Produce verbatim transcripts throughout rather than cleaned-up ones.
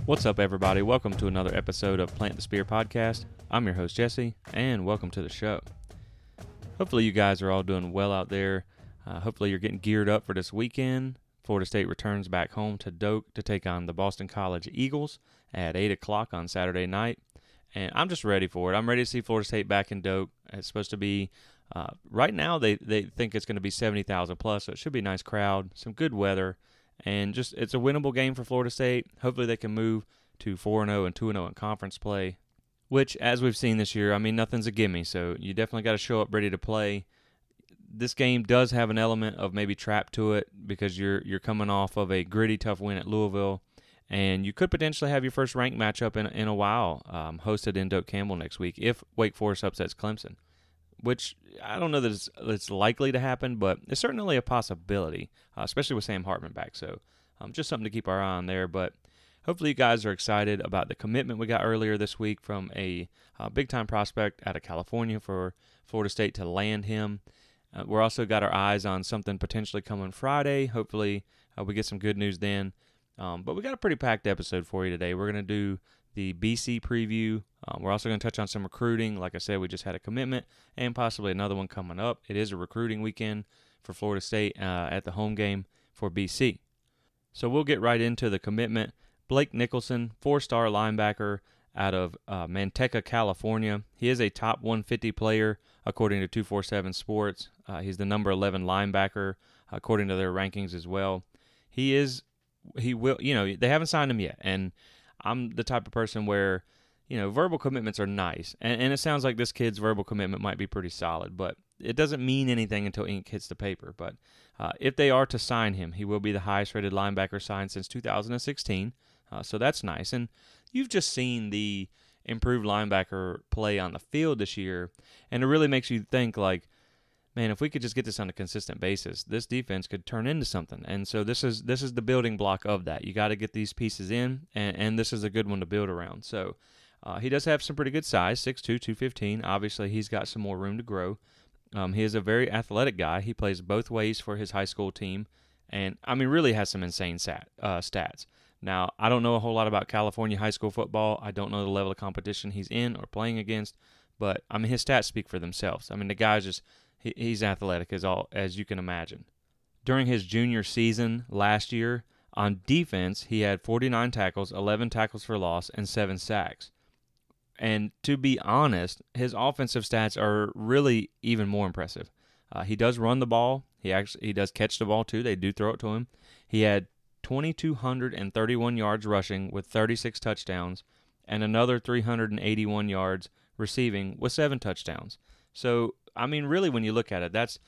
What's up, everybody? Welcome to another episode of Plant the Spear Podcast. I'm your host, Jesse, and welcome to the show. Hopefully you guys are all doing well out there. Uh, hopefully you're getting geared up for this weekend. Florida State returns back home to Doak to take on the Boston College Eagles at eight o'clock on Saturday night. And I'm just ready for it. I'm ready to see Florida State back in Doak. It's supposed to be, uh, right now they, they think it's going to be seventy thousand plus, so it should be a nice crowd, some good weather. And just it's a winnable game for Florida State. Hopefully they can move to four and oh and two and oh in conference play, which, as we've seen this year, I mean, nothing's a gimme, so you definitely got to show up ready to play. This game does have an element of maybe trap to it because you're you're coming off of a gritty, tough win at Louisville, and you could potentially have your first ranked matchup in, in a while, um, hosted in Doak Campbell next week if Wake Forest upsets Clemson, which I don't know that it's, it's likely to happen, but it's certainly a possibility, uh, especially with Sam Hartman back. So um, just something to keep our eye on there. But hopefully you guys are excited about the commitment we got earlier this week from a uh, big-time prospect out of California for Florida State to land him. Uh, we're also got our eyes on something potentially coming Friday. Hopefully uh, we get some good news then. Um, but we got a pretty packed episode for you today. We're going to do the B C preview. Um, we're also going to touch on some recruiting. Like I said, we just had a commitment and possibly another one coming up. It is a recruiting weekend for Florida State uh, at the home game for B C. So we'll get right into the commitment. Blake Nicholson, four-star linebacker out of uh, Manteca, California. He is a top one fifty player according to two forty-seven Sports. Uh, he's the number eleven linebacker according to their rankings as well. He is, he will, you know, they haven't signed him yet, and I'm the type of person where, you know, verbal commitments are nice. And, and it sounds like this kid's verbal commitment might be pretty solid, but it doesn't mean anything until ink hits the paper. But uh, if they are to sign him, he will be the highest-rated linebacker signed since two thousand sixteen. Uh, so that's nice. And you've just seen the improved linebacker play on the field this year, and it really makes you think, like, man, if we could just get this on a consistent basis, this defense could turn into something. And so this is this is the building block of that. You got to get these pieces in, and, and this is a good one to build around. So uh, he does have some pretty good size, six two, two fifteen. Obviously, he's got some more room to grow. Um, he is a very athletic guy. He plays both ways for his high school team, and, I mean, really has some insane stat, uh, stats. Now, I don't know a whole lot about California high school football. I don't know the level of competition he's in or playing against, but, I mean, his stats speak for themselves. I mean, the guy's just he, he's athletic as all as you can imagine. During his junior season last year, on defense, he had forty-nine tackles, eleven tackles for loss, and seven sacks. And to be honest, his offensive stats are really even more impressive. Uh, he does run the ball. He actually he does catch the ball too. They do throw it to him. He had two thousand two hundred thirty-one yards rushing with thirty-six touchdowns, and another three hundred eighty-one yards receiving with seven touchdowns. So, I mean, really, when you look at it, that's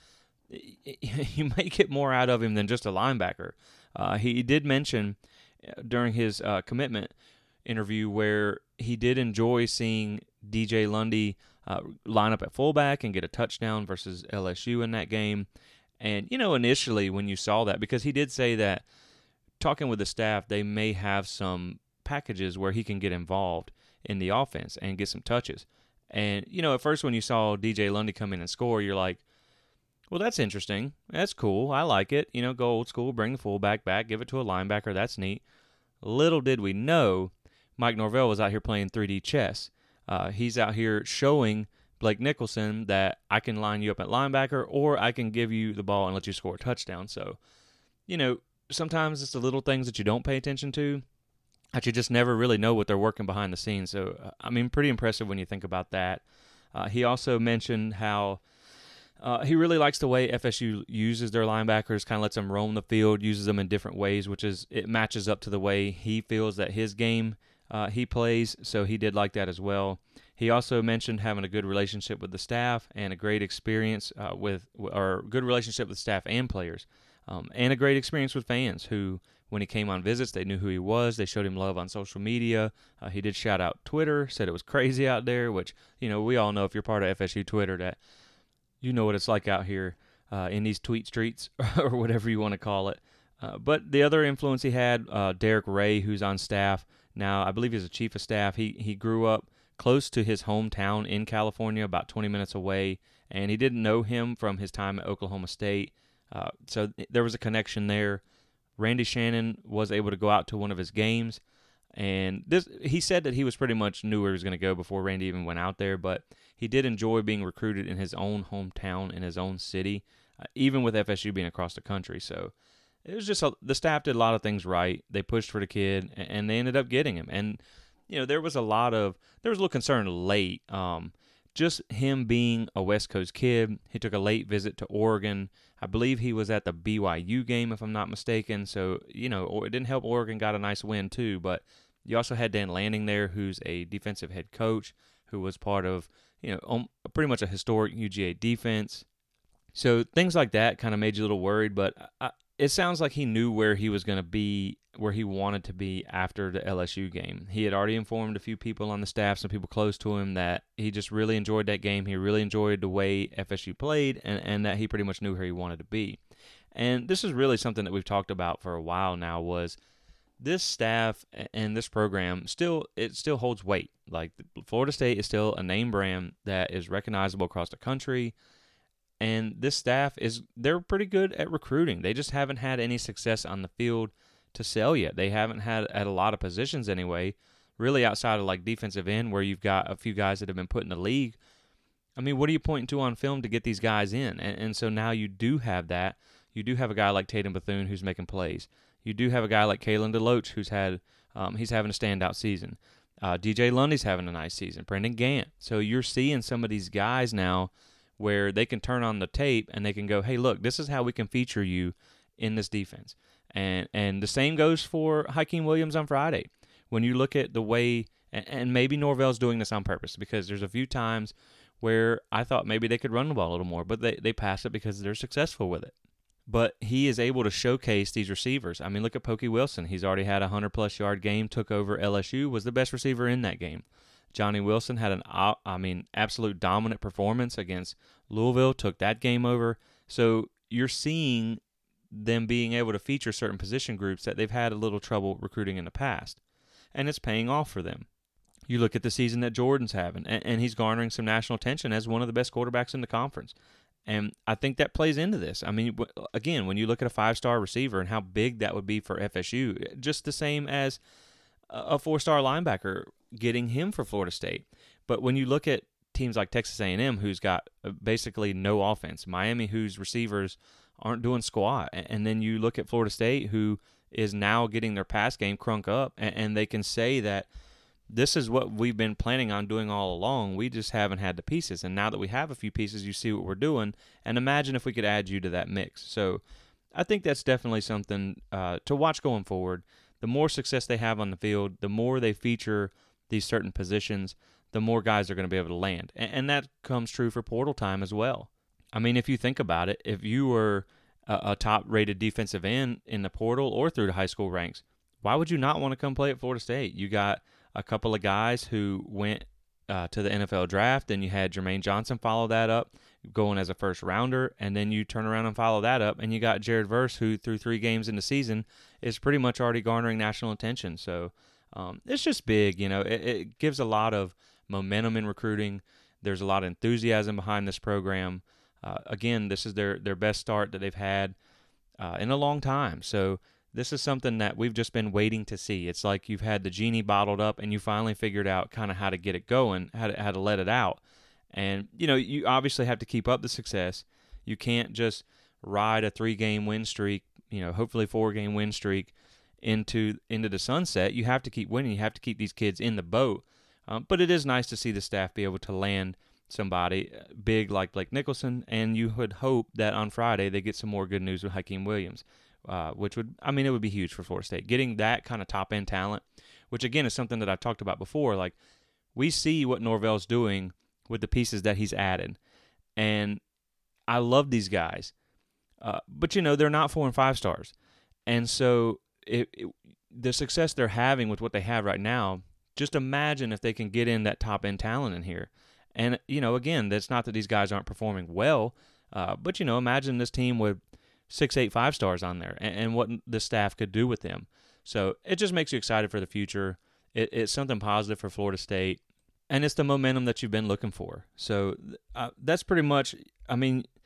you may get more out of him than just a linebacker. Uh, he did mention during his uh, commitment interview where he did enjoy seeing D J Lundy uh, line up at fullback and get a touchdown versus L S U in that game. And, you know, initially when you saw that, because he did say that talking with the staff, they may have some packages where he can get involved in the offense and get some touches. And, you know, at first when you saw D J Lundy come in and score, you're like, well, that's interesting. That's cool. I like it. You know, go old school, bring the fullback back, give it to a linebacker. That's neat. Little did we know Mike Norvell was out here playing three D chess. Uh, he's out here showing Blake Nicholson that I can line you up at linebacker or I can give you the ball and let you score a touchdown. So, you know, sometimes it's the little things that you don't pay attention to that you just never really know what they're working behind the scenes. So, uh, I mean, pretty impressive when you think about that. Uh, he also mentioned how uh, he really likes the way F S U uses their linebackers, kind of lets them roam the field, uses them in different ways, which is it matches up to the way he feels that his game uh, he plays. So he did like that as well. He also mentioned having a good relationship with the staff and a great experience uh, with, or good relationship with staff and players. Um, and a great experience with fans who, when he came on visits, they knew who he was. They showed him love on social media. Uh, he did shout out Twitter, said it was crazy out there, which, you know, we all know if you're part of F S U Twitter that you know what it's like out here uh, in these tweet streets or whatever you want to call it. Uh, but the other influence he had, uh, Derek Ray, who's on staff now, I believe he's a chief of staff. He he grew up close to his hometown in California, about twenty minutes away, and he didn't know him from his time at Oklahoma State. Uh, so there was a connection there. Randy Shannon was able to go out to one of his games. And this, he said that he was pretty much knew where he was going to go before Randy even went out there, but he did enjoy being recruited in his own hometown, in his own city, uh, even with F S U being across the country. So it was just, a, the staff did a lot of things right. They pushed for the kid, and, and they ended up getting him. And, you know, there was a lot of, there was a little concern late, um, just him being a West Coast kid. He took a late visit to Oregon. I believe he was at the B Y U game, if I'm not mistaken. So, you know, it didn't help Oregon got a nice win too, but you also had Dan Lanning there, who's a defensive head coach, who was part of, you know, um, pretty much a historic U G A defense. So things like that kind of made you a little worried, but I, it sounds like he knew where he was going to be, where he wanted to be after the L S U game. He had already informed a few people on the staff, some people close to him, that he just really enjoyed that game. He really enjoyed the way F S U played, and, and that he pretty much knew where he wanted to be. And this is really something that we've talked about for a while now, was this staff and this program still, it still holds weight. Like, Florida State is still a name brand that is recognizable across the country. And this staff is, they're pretty good at recruiting. They just haven't had any success on the field to sell yet. They haven't had at a lot of positions anyway, really outside of like defensive end, where you've got a few guys that have been put in the league. I mean, what are you pointing to on film to get these guys in? And, and so now you do have that. You do have a guy like Tatum Bethune who's making plays. You do have a guy like Kalen DeLoach who's had, um, he's having a standout season. Uh, D J Lundy's having a nice season. Brendan Gant. So you're seeing some of these guys now where they can turn on the tape and they can go, hey, look, this is how we can feature you in this defense. And and the same goes for Hakeem Williams on Friday. When you look at the way, and, and maybe Norvell's doing this on purpose, because there's a few times where I thought maybe they could run the ball a little more, but they, they pass it because they're successful with it. But he is able to showcase these receivers. I mean, look at Pokey Wilson. He's already had a one hundred plus yard game, took over L S U, was the best receiver in that game. Johnny Wilson had an, I mean, absolute dominant performance against Louisville, took that game over. So you're seeing them being able to feature certain position groups that they've had a little trouble recruiting in the past. And it's paying off for them. You look at the season that Jordan's having, and, and he's garnering some national attention as one of the best quarterbacks in the conference. And I think that plays into this. I mean, again, when you look at a five-star receiver and how big that would be for F S U, just the same as a four-star linebacker, getting him for Florida State. But when you look at teams like Texas A and M, who's got basically no offense, Miami, whose receivers aren't doing squat, and then you look at Florida State, who is now getting their pass game crunk up, and they can say that this is what we've been planning on doing all along. We just haven't had the pieces, and now that we have a few pieces, you see what we're doing, and imagine if we could add you to that mix. So I think that's definitely something uh, to watch going forward. The more success they have on the field, the more they feature these certain positions, the more guys are going to be able to land. And, and that comes true for portal time as well. I mean, if you think about it, if you were a, a top-rated defensive end in the portal or through the high school ranks, why would you not want to come play at Florida State? You got a couple of guys who went uh, to the N F L draft, and you had Jermaine Johnson follow that up, going as a first-rounder, and then you turn around and follow that up, and you got Jared Verse, who through three games in the season is pretty much already garnering national attention. So um, it's just big. You know, it, it gives a lot of momentum in recruiting. There's a lot of enthusiasm behind this program. Uh, again, this is their, their best start that they've had uh, in a long time. So this is something that we've just been waiting to see. It's like you've had the genie bottled up, and you finally figured out kind of how to get it going, how to, how to let it out. And, you know, you obviously have to keep up the success. You can't just ride a three-game win streak, you know, hopefully four-game win streak into into the sunset. You have to keep winning. You have to keep these kids in the boat. Um, but it is nice to see the staff be able to land somebody big like Blake Nicholson, and you would hope that on Friday they get some more good news with Hakeem Williams, uh, which would, I mean, it would be huge for Florida State. Getting that kind of top-end talent, which, again, is something that I've talked about before. Like, we see what Norvell's doing with the pieces that he's added, and I love these guys. Uh, but, you know, they're not four and five stars. And so it, it, the success they're having with what they have right now, just imagine if they can get in that top-end talent in here. And, you know, again, that's not that these guys aren't performing well, uh, but, you know, imagine this team with six, eight, five stars on there, and, and what the staff could do with them. So it just makes you excited for the future. It, it's something positive for Florida State, and it's the momentum that you've been looking for. So uh, that's pretty much, I mean,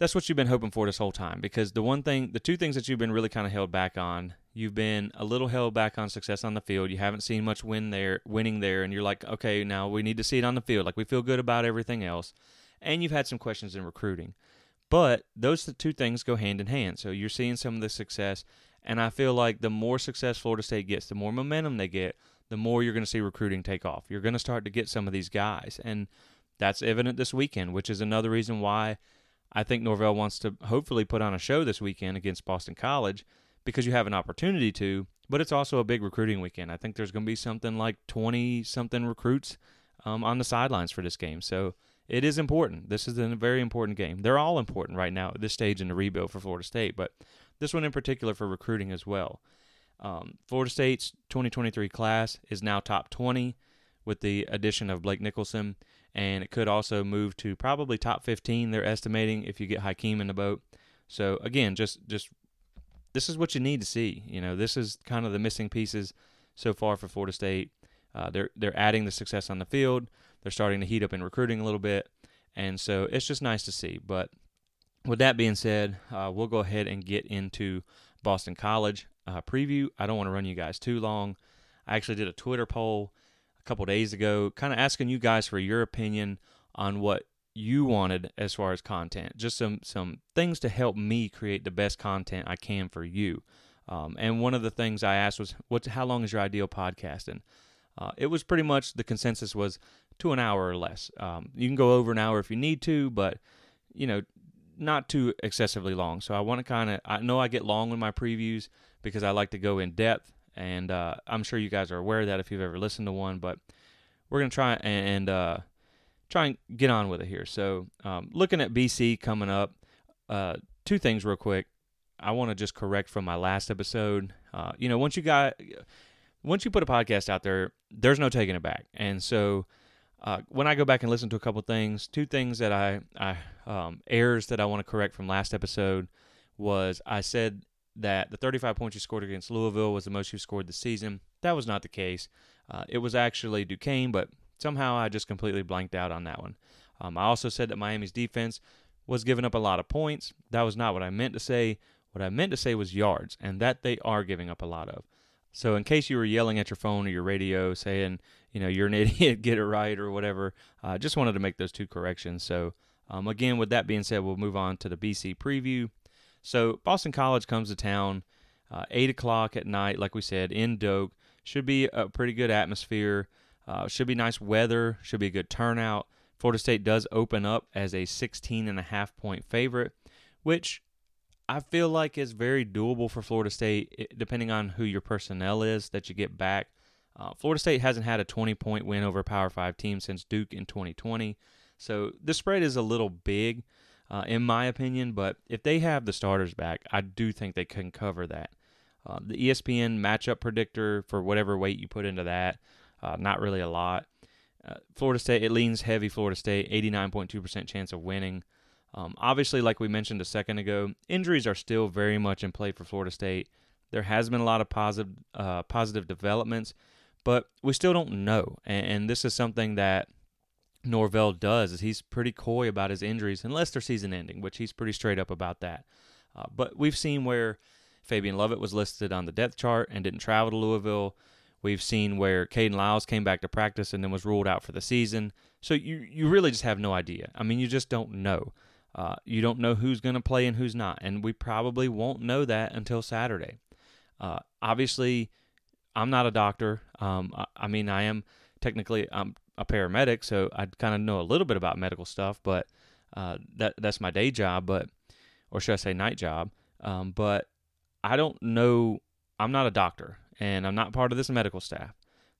that's what you've been hoping for this whole time, because the one thing, the two things that you've been really kind of held back on, you've been a little held back on success on the field. You haven't seen much win there, winning there, and you're like, okay, now we need to see it on the field. Like, we feel good about everything else. And you've had some questions in recruiting. But those two things go hand in hand. So you're seeing some of the success, and I feel like the more success Florida State gets, the more momentum they get, the more you're going to see recruiting take off. You're going to start to get some of these guys, and that's evident this weekend, which is another reason why I think Norvell wants to hopefully put on a show this weekend against Boston College, because you have an opportunity to, but it's also a big recruiting weekend. I think there's going to be something like twenty-something recruits um, on the sidelines for this game. So it is important. This is a very important game. They're all important right now at this stage in the rebuild for Florida State, but this one in particular for recruiting as well. Um, Florida State's twenty twenty-three class is now top twenty with the addition of Blake Nicholson, and it could also move to probably top fifteen, they're estimating, if you get Hakeem in the boat. So, again, just just this is what you need to see. You know, this is kind of the missing pieces so far for Florida State. Uh, they're they're adding the success on the field. They're starting to heat up in recruiting a little bit, and so it's just nice to see. But with that being said, uh, we'll go ahead and get into Boston College uh, preview. I don't want to run you guys too long. I actually did a Twitter poll a couple days ago, kind of asking you guys for your opinion on what you wanted as far as content, just some some things to help me create the best content I can for you. Um, and one of the things I asked was, "What? How long is your ideal podcasting?" Uh, it was pretty much the consensus was to an hour or less. Um, you can go over an hour if you need to, but you know, not too excessively long. So I want to kind of, I know I get long with my previews because I like to go in depth, and uh, I'm sure you guys are aware of that if you've ever listened to one. But we're gonna try and uh, try and get on with it here. So um, looking at B C coming up, uh, two things real quick. I want to just correct from my last episode. Uh, you know, once you got, once you put a podcast out there, there's no taking it back. And so uh, when I go back and listen to a couple things, two things that I, I um, errors that I want to correct from last episode was I said that the thirty-five points you scored against Louisville was the most you scored this season. That was not the case. Uh, it was actually Duquesne, but somehow I just completely blanked out on that one. Um, I also said that Miami's defense was giving up a lot of points. That was not what I meant to say. What I meant to say was yards, and that they are giving up a lot of. So in case you were yelling at your phone or your radio saying, you know, you're an idiot, get it right or whatever, I uh, just wanted to make those two corrections. So um, again, with that being said, we'll move on to the B C preview. So Boston College comes to town, uh, eight o'clock at night, like we said, in Doak. Should be a pretty good atmosphere. Uh, should be nice weather. Should be a good turnout. Florida State does open up as a sixteen and a half point favorite, which I feel like is very doable for Florida State, depending on who your personnel is that you get back. Uh, Florida State hasn't had a twenty-point win over a Power five team since Duke in twenty twenty, so the spread is a little big, uh, in my opinion, but if they have the starters back, I do think they can cover that. Uh, the E S P N matchup predictor, for whatever weight you put into that, uh, not really a lot. Uh, Florida State, it leans heavy Florida State, eighty-nine point two percent chance of winning. Um, obviously, like we mentioned a second ago, injuries are still very much in play for Florida State. There has been a lot of positive uh, positive developments, but we still don't know. And, and this is something that Norvell does, is he's pretty coy about his injuries, unless they're season-ending, which he's pretty straight up about that. Uh, but we've seen where Fabian Lovett was listed on the depth chart and didn't travel to Louisville. We've seen where Caden Lyles came back to practice and then was ruled out for the season. So you, you really just have no idea. I mean, you just don't know. Uh, you don't know who's going to play and who's not, and we probably won't know that until Saturday. Uh, obviously, I'm not a doctor. Um, I, I mean, I am technically I'm a paramedic, so I kind of know a little bit about medical stuff, but uh, that that's my day job, but or should I say night job? Um, but I don't know. I'm not a doctor, and I'm not part of this medical staff.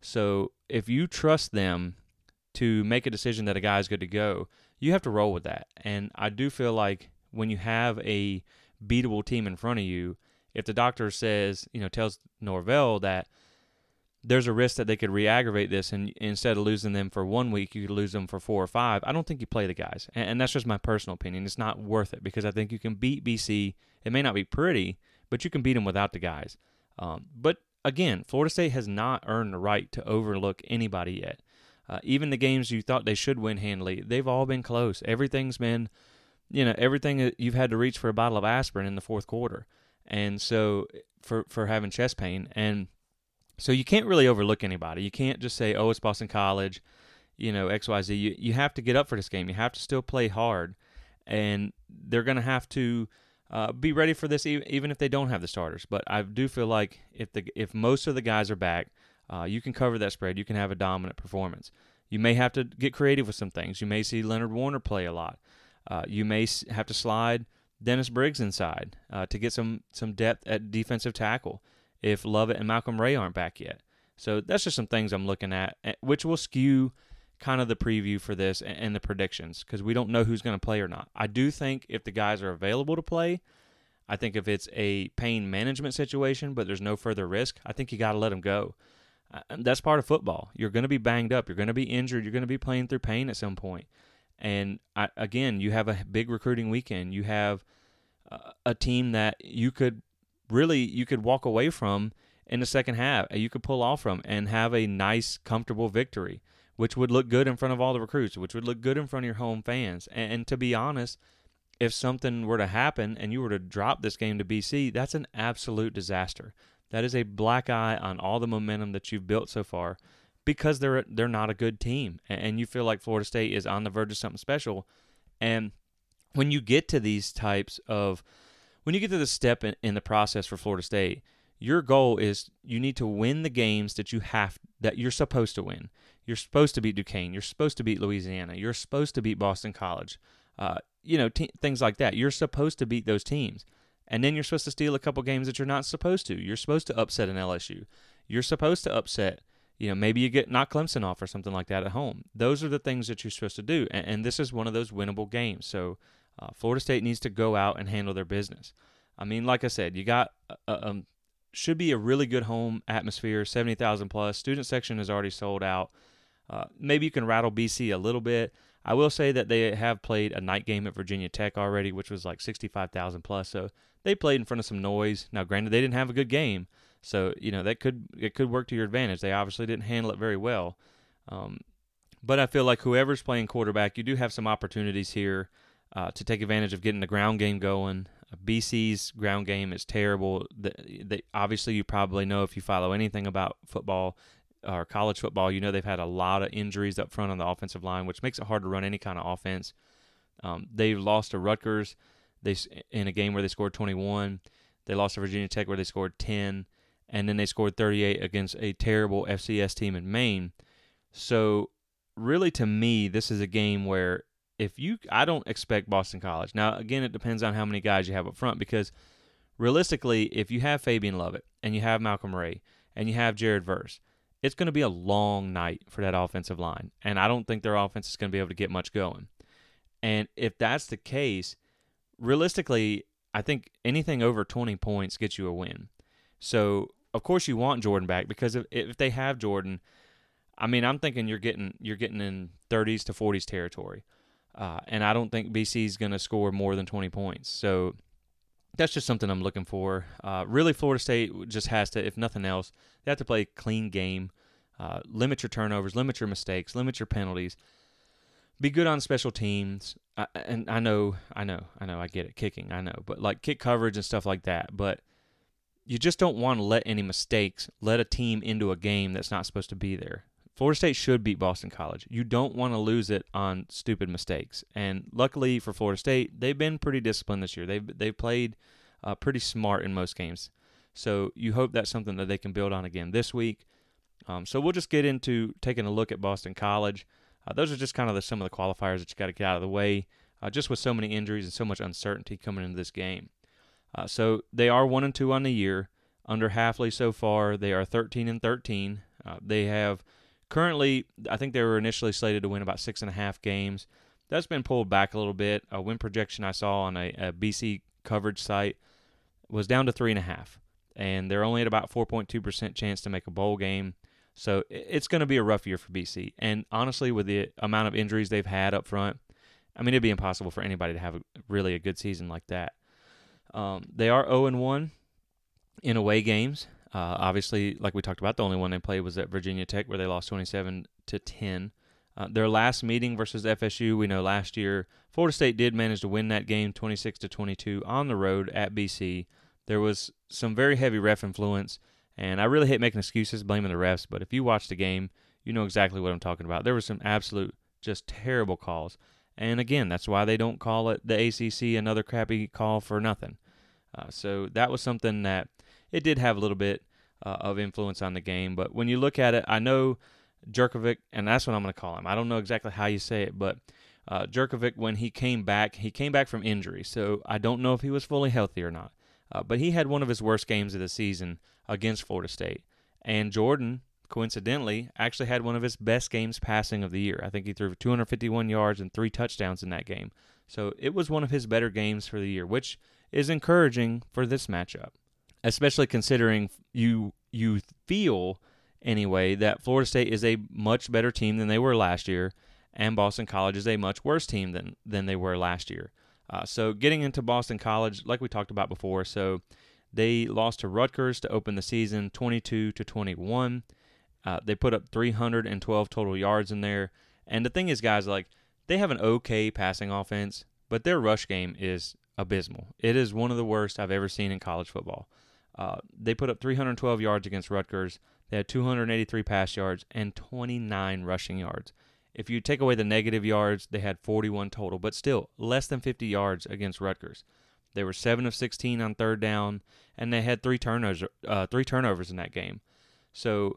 So if you trust them to make a decision that a guy's good to go, you have to roll with that. And I do feel like when you have a beatable team in front of you, if the doctor says, you know, tells Norvell that there's a risk that they could re-aggravate this, and instead of losing them for one week, you could lose them for four or five, I don't think you play the guys. And, and that's just my personal opinion. It's not worth it, because I think you can beat B C. It may not be pretty, but you can beat them without the guys. Um, but again, Florida State has not earned the right to overlook anybody yet. Uh, even the games you thought they should win handily, they've all been close. Everything's been, you know, everything that you've had to reach for a bottle of aspirin in the fourth quarter. And so for for having chest pain. And so you can't really overlook anybody. You can't just say, oh, it's Boston College, you know, X Y Z. You, you have to get up for this game. You have to still play hard. And they're going to have to uh, be ready for this even if they don't have the starters. But I do feel like if the if most of the guys are back, uh, you can cover that spread. You can have a dominant performance. You may have to get creative with some things. You may see Leonard Warner play a lot. Uh, you may have to slide Dennis Briggs inside uh, to get some some depth at defensive tackle if Lovett and Malcolm Ray aren't back yet. So that's just some things I'm looking at, which will skew kind of the preview for this and the predictions because we don't know who's going to play or not. I do think if the guys are available to play, I think if it's a pain management situation but there's no further risk, I think you got to let them go. Uh, that's part of football. You're going to be banged up. You're going to be injured. You're going to be playing through pain at some point. And, I, again, you have a big recruiting weekend. You have uh, a team that you could really you could walk away from in the second half. You could pull off from and have a nice, comfortable victory, which would look good in front of all the recruits, which would look good in front of your home fans. And, and to be honest, if something were to happen and you were to drop this game to B C, that's an absolute disaster. That is a black eye on all the momentum that you've built so far because they're they're not a good team. And you feel like Florida State is on the verge of something special. And when you get to these types of, when you get to the step in, in the process for Florida State, your goal is you need to win the games that you have, that you're supposed to win. You're supposed to beat Duquesne. You're supposed to beat Louisiana. You're supposed to beat Boston College. Uh, you know, t- things like that. You're supposed to beat those teams. And then you're supposed to steal a couple games that you're not supposed to. You're supposed to upset an L S U. You're supposed to upset, you know, maybe you get knock Clemson off or something like that at home. Those are the things that you're supposed to do. And, and this is one of those winnable games. So uh, Florida State needs to go out and handle their business. I mean, like I said, you got a, um, should be a really good home atmosphere, seventy thousand plus. Student section is already sold out. Uh, maybe you can rattle B C a little bit. I will say that they have played a night game at Virginia Tech already, which was like sixty-five thousand plus. So they played in front of some noise. Now, granted, they didn't have a good game, so you know that could it could work to your advantage. They obviously didn't handle it very well, um, but I feel like whoever's playing quarterback, you do have some opportunities here uh, to take advantage of getting the ground game going. B C's ground game is terrible. The, they, obviously, you probably know if you follow anything about football or college football, you know they've had a lot of injuries up front on the offensive line, which makes it hard to run any kind of offense. Um, they lost to Rutgers they in a game where they scored twenty-one. They lost to Virginia Tech where they scored ten, and then they scored thirty-eight against a terrible F C S team in Maine. So really, to me, this is a game where if you, I don't expect Boston College. Now, again, it depends on how many guys you have up front because realistically, if you have Fabian Lovett and you have Malcolm Ray and you have Jared Verse, it's going to be a long night for that offensive line, and I don't think their offense is going to be able to get much going. And if that's the case, realistically, I think anything over twenty points gets you a win. So, of course, you want Jordan back because if if they have Jordan, I mean, I'm thinking you're getting you're getting in thirties to forties territory. Uh, and I don't think B C is going to score more than twenty points. So that's just something I'm looking for. Uh, really, Florida State just has to, if nothing else, they have to play a clean game, uh, limit your turnovers, limit your mistakes, limit your penalties, be good on special teams. Uh, and I know, I know, I know, I get it, kicking, I know. But like kick coverage and stuff like that. But you just don't want to let any mistakes let a team into a game that's not supposed to be there. Florida State should beat Boston College. You don't want to lose it on stupid mistakes. And luckily for Florida State, they've been pretty disciplined this year. They've they've played uh, pretty smart in most games. So you hope that's something that they can build on again this week. Um, so we'll just get into taking a look at Boston College. Uh, those are just kind of the, some of the qualifiers that you got to get out of the way, uh, just with so many injuries and so much uncertainty coming into this game. Uh, so they are one and two on the year. Under Hafley so far, they are thirteen and thirteen. Uh, they have currently, I think they were initially slated to win about six and a half games. That's been pulled back a little bit. A win projection I saw on a, a B C coverage site was down to three and a half, and they're only at about four point two percent chance to make a bowl game. So it's going to be a rough year for B C. And honestly, with the amount of injuries they've had up front, I mean, it'd be impossible for anybody to have a, really a good season like that. Um, they are oh and one in away games. Uh, obviously, like we talked about, the only one they played was at Virginia Tech, where they lost twenty-seven to ten. Uh, their last meeting versus F S U, we know last year, Florida State did manage to win that game twenty-six to twenty-two on the road at B C. There was some very heavy ref influence, and I really hate making excuses blaming the refs, but if you watch the game, you know exactly what I'm talking about. There was some absolute, just terrible calls. And again, that's why they don't call it the A C C another crappy call for nothing. Uh, so that was something that it did have a little bit uh, of influence on the game. But when you look at it, I know Jurkovec, and that's what I'm going to call him. I don't know exactly how you say it, but uh, Jurkovec, when he came back, he came back from injury. So I don't know if he was fully healthy or not. Uh, but he had one of his worst games of the season against Florida State. And Jordan, coincidentally, actually had one of his best games passing of the year. I think he threw two hundred fifty-one yards and three touchdowns in that game. So it was one of his better games for the year, which is encouraging for this matchup, especially considering you you feel, anyway, that Florida State is a much better team than they were last year, and Boston College is a much worse team than, than they were last year. Uh, so getting into Boston College, like we talked about before, so they lost to Rutgers to open the season twenty-two to twenty-one. Uh, they put up three hundred twelve total yards in there. And the thing is, guys, like, they have an okay passing offense, but their rush game is abysmal. It is one of the worst I've ever seen in college football. Uh, they put up three hundred twelve yards against Rutgers. They had two hundred eighty-three pass yards and twenty-nine rushing yards. If you take away the negative yards, they had forty-one total, but still less than fifty yards against Rutgers. They were seven of sixteen on third down, and they had three turnovers, uh, three turnovers in that game. So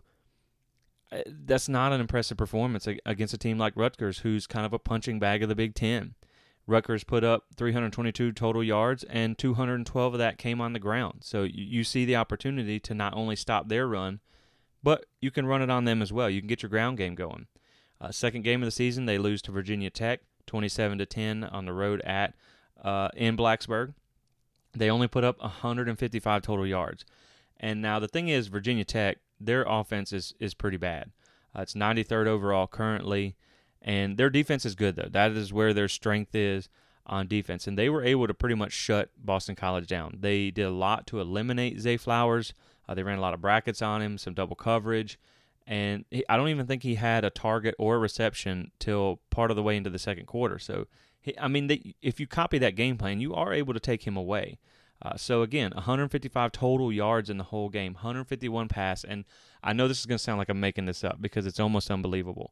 uh, that's not an impressive performance against a team like Rutgers, who's kind of a punching bag of the Big Ten. Rutgers put up three hundred twenty-two total yards, and two hundred twelve of that came on the ground. So you, you see the opportunity to not only stop their run, but you can run it on them as well. You can get your ground game going. Uh, second game of the season, they lose to Virginia Tech, twenty-seven to ten on the road at uh, in Blacksburg. They only put up one hundred fifty-five total yards. And now the thing is, Virginia Tech, their offense is, is pretty bad. Uh, it's ninety-third overall currently, and their defense is good, though. That is where their strength is on defense. And they were able to pretty much shut Boston College down. They did a lot to eliminate Zay Flowers. Uh, they ran a lot of brackets on him, some double coverage. And he, I don't even think he had a target or a reception till part of the way into the second quarter. So, he, I mean, they, if you copy that game plan, you are able to take him away. Uh, so, again, one hundred fifty-five total yards in the whole game, one hundred fifty-one pass. And I know this is going to sound like I'm making this up because it's almost unbelievable.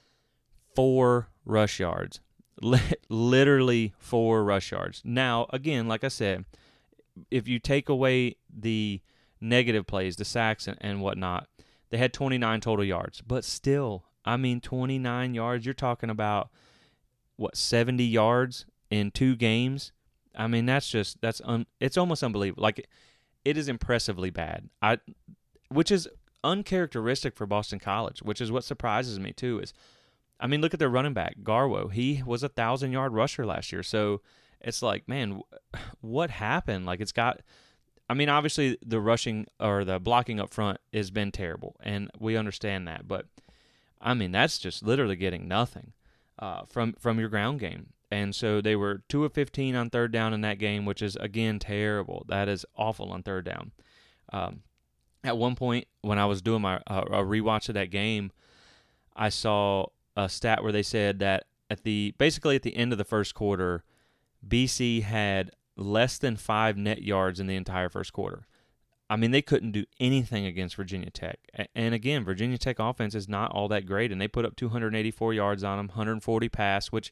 Four rush yards. Literally four rush yards. Now, again, like I said, if you take away the negative plays, the sacks and, and whatnot, they had twenty-nine total yards. But still, I mean, twenty-nine yards, you're talking about, what, seventy yards in two games? I mean, that's just, that's un, it's almost unbelievable. Like, it is impressively bad, I, which is uncharacteristic for Boston College, which is what surprises me, too, is, I mean, look at their running back, Garwo. He was a one thousand-yard rusher last year. So it's like, man, what happened? Like, it's got, I mean, obviously the rushing or the blocking up front has been terrible, and we understand that. But, I mean, that's just literally getting nothing uh, from, from your ground game. And so they were two of fifteen on third down in that game, which is, again, terrible. That is awful on third down. Um, at one point, when I was doing my uh, a rewatch of that game, I saw a stat where they said that at the basically at the end of the first quarter, B C had less than five net yards in the entire first quarter. I mean, they couldn't do anything against Virginia Tech. And again, Virginia Tech offense is not all that great, and they put up two hundred eighty-four yards on them, one hundred forty pass, which,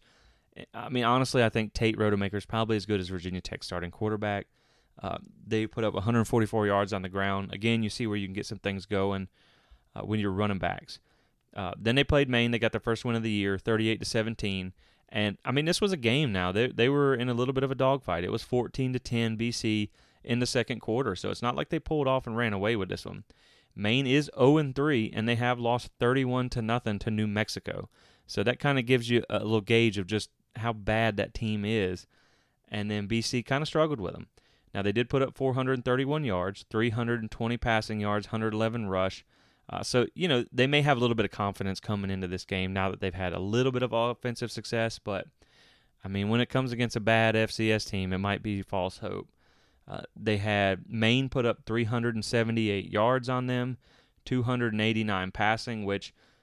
I mean, honestly, I think Tate Rodemaker is probably as good as Virginia Tech starting quarterback. Uh, they put up one hundred forty-four yards on the ground. Again, you see where you can get some things going uh, when you're running backs. Uh, then they played Maine. They got their first win of the year, thirty-eight to seventeen. And, I mean, this was a game now. They they were in a little bit of a dogfight. It was fourteen to ten B C in the second quarter. So it's not like they pulled off and ran away with this one. Maine is oh and three, and they have lost thirty-one to nothing to New Mexico. So that kind of gives you a little gauge of just how bad that team is. And then B C kind of struggled with them. Now, they did put up four hundred thirty-one yards, three hundred twenty passing yards, one hundred eleven rush. Uh, so, you know, they may have a little bit of confidence coming into this game now that they've had a little bit of offensive success. But, I mean, when it comes against a bad F C S team, it might be false hope. Uh, they had Maine put up three hundred seventy-eight yards on them, two hundred eighty-nine passing, which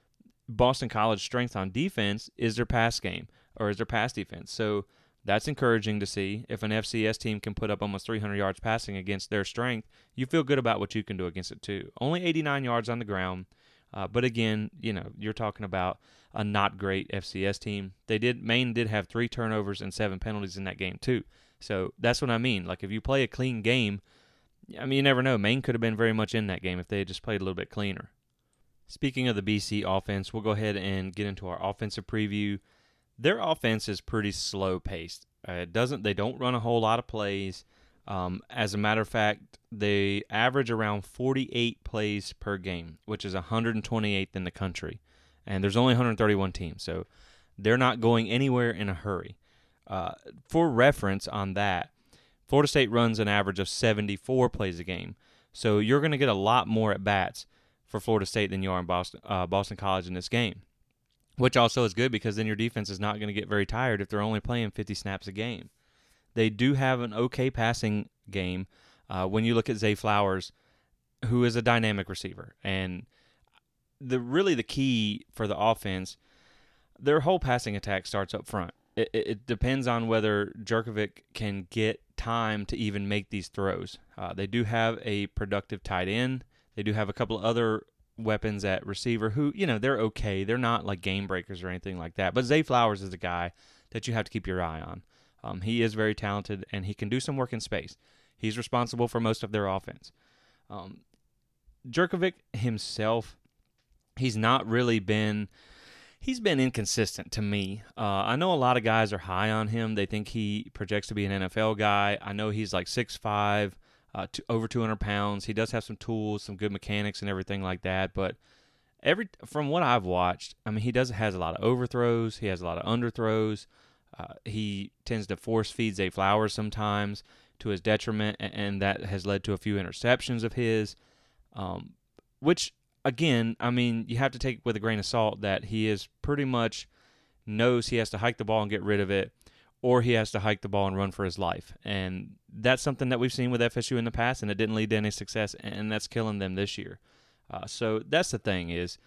Boston College strength on defense is their pass game, or is their pass defense. So that's encouraging to see. If an F C S team can put up almost three hundred yards passing against their strength, you feel good about what you can do against it too. Only eighty-nine yards on the ground, uh, but again, you know, you're talking about a not great F C S team. They did Maine did have three turnovers and seven penalties in that game too. So that's what I mean. Like, if you play a clean game, I mean, you never know. Maine could have been very much in that game if they had just played a little bit cleaner. Speaking of the B C offense, we'll go ahead and get into our offensive preview. Their offense is pretty slow-paced. Uh, it doesn't. They don't run a whole lot of plays. Um, as a matter of fact, they average around forty-eight plays per game, which is one hundred twenty-eighth in the country. And there's only one hundred thirty-one teams, so they're not going anywhere in a hurry. Uh, for reference on that, Florida State runs an average of seventy-four plays a game. So you're going to get a lot more at-bats for Florida State than you are in Boston, uh, Boston College in this game, which also is good because then your defense is not going to get very tired if they're only playing fifty snaps a game. They do have an okay passing game uh, when you look at Zay Flowers, who is a dynamic receiver. And the really the key for the offense, their whole passing attack starts up front. It, it, it depends on whether Jurkovec can get time to even make these throws. Uh, they do have a productive tight end. They do have a couple of other weapons at receiver who, you know, they're okay. They're not like game breakers or anything like that. But Zay Flowers is a guy that you have to keep your eye on. Um, he is very talented, and he can do some work in space. He's responsible for most of their offense. Um, Jurkovec himself, he's not really been he's been inconsistent to me. Uh, I know a lot of guys are high on him. They think he projects to be an N F L guy. I know he's like six five, uh, to, over two hundred pounds. He does have some tools, some good mechanics and everything like that. But every from what I've watched, I mean, he does has a lot of overthrows. He has a lot of underthrows. Uh, he tends to force feed Zay Flowers sometimes to his detriment, and, and that has led to a few interceptions of his, um, which, again, I mean, you have to take with a grain of salt that he is pretty much knows he has to hike the ball and get rid of it, or he has to hike the ball and run for his life. And that's something that we've seen with F S U in the past, and it didn't lead to any success, and that's killing them this year. Uh, so that's the thing is,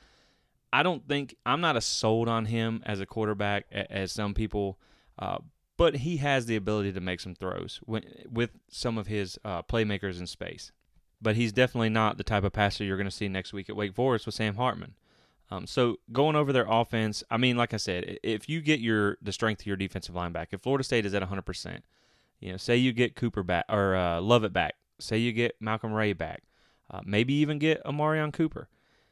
I don't think – I'm not as sold on him as a quarterback as some people, uh, but he has the ability to make some throws when, with some of his uh, playmakers in space. But he's definitely not the type of passer you're going to see next week at Wake Forest with Sam Hartman. Um, so going over their offense, I mean, like I said, if you get your the strength of your defensive line back, if Florida State is at one hundred percent, you know, say you get Cooper back or uh, Lovett back, say you get Malcolm Ray back, uh, maybe even get Amarion Cooper,